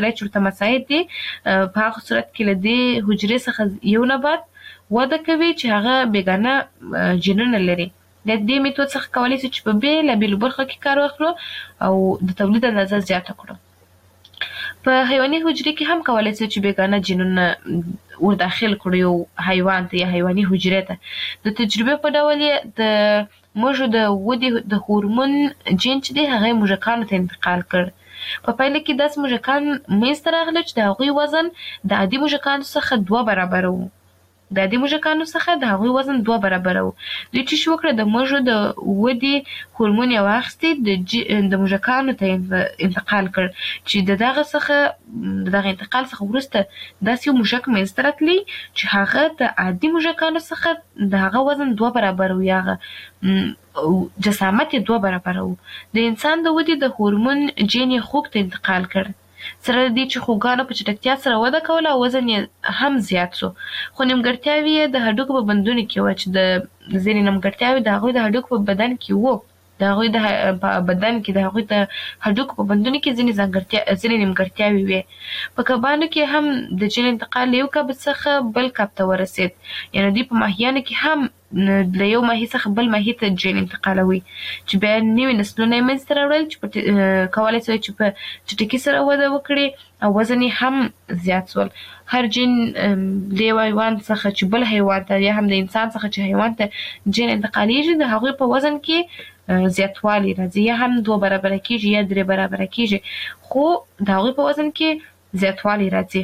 کولای چې ورته مساعد دي په هغه صورت کې له دې حجرې څخه یو نبات وده کوي چې هغه بیګانه جینونه لري. د دې میتود څخه کولای شو چې په بېلابېلو برخو کې کار واخلو او د تولید اندازه زیاته کړو. په حیواني حجرې کې هم کولای شو چې بیګانه جینونه ور داخل کړو یو حیوان ته یا حیواني حجرې ته. د تجربې په ډول یې د موږ د ودې د هورمون جین چې دی هغه موږکانو ته انتقال کړ. په پایله کې داسې موږکان منځته راغله چې د هغوی وزن د عادي موږکانو څخه دوه برابره و. د عادي موږکانو څخه د هغوی وزن دوه برابره و. دوی چې شو وکړه د موږو د ودې هورمون یې واخیستې د موږکانو ته انتقال کړ چې د دغه څخه د دغه انتقال څخه وروسته داسې یو موږک منځته راتلی چې هغه د عادي موږکانو څخه د هغه وزن دوه برابره و یا هغه جسامت یې دوه برابره و. د انسان د ودې د هورمون جین یې خوږ ته انتقال کړ سره د دې چې خوږانو په چټکتیا سره وده کوله او وزن یې هم زیات شو. خو نیمګړتیاوې یې د هډوکو په بندونو کې وه چې د ځینې نیمګړتیاوې د هغوی د هډوکو په بدن کې وو. د هغوی د بدن کې د هغوی د هډوکو په بندونو کې ځینې ځانګړتیا ځینې نیمګړتیاوې وې. په کبانو کې هم د جین انتقال له یو کب څخه بل کب ته ورسېد. یعنې دوی په ماهیانو کې هم له یو ماهي څخه بل ماهي ته جین انتقالوي چې بیا نوي نسلونه یې منځته راوړل چې کولی شوی چې په چټکۍ سره وده وکړي او وزن یې هم زیات شول. هر جین له یو حیوان څخه چې بل حیوان ته یا هم د انسان څخه چې حیوان ته جین انتقالیږي د هغوی په وزن کې زیاتوالی راځي یا هم دوه برابره کېږي یا درې برابره کېږي خو د هغوی په وزن کې زیاتوالی راځي.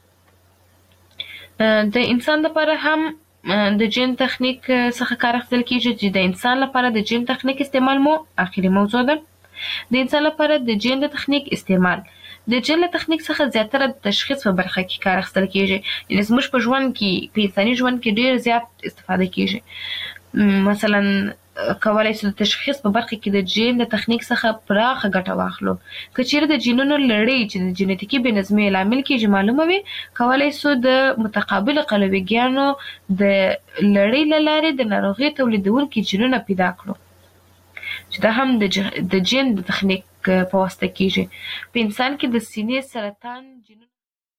د انسان لپاره هم د جین تخنیک څخه کار اخیستل کېږي چې د انسان لپاره د جین تخنیک استعمال مو آخري موضوع ده. د انسان لپاره د جین د تخنیک استعمال د جین له تخنیک څخه زیاتره د تشخیص په برخه کې کار اخیستل کېږي. یعنې زموږ په ژوند کې په انساني ژوند کې ډېر زیات استفاده کېږي. مثلا کولای شو د تشخیص په برخه کې د جین د تخنیک څخه پراخه ګټه واخلو. که چیرې د جینونو لړۍ چې د جینټیکي بې نظمۍ لامل کېږي معلومه وي کولای شو د متقابلو قلویګانو د لړۍ له لارې د ناروغۍ تولیدونکي جینونه پیدا کړو چې دا هم د جین د تخنیک په واسطه کېږي. په انسان کې د سینې سرطان جینونه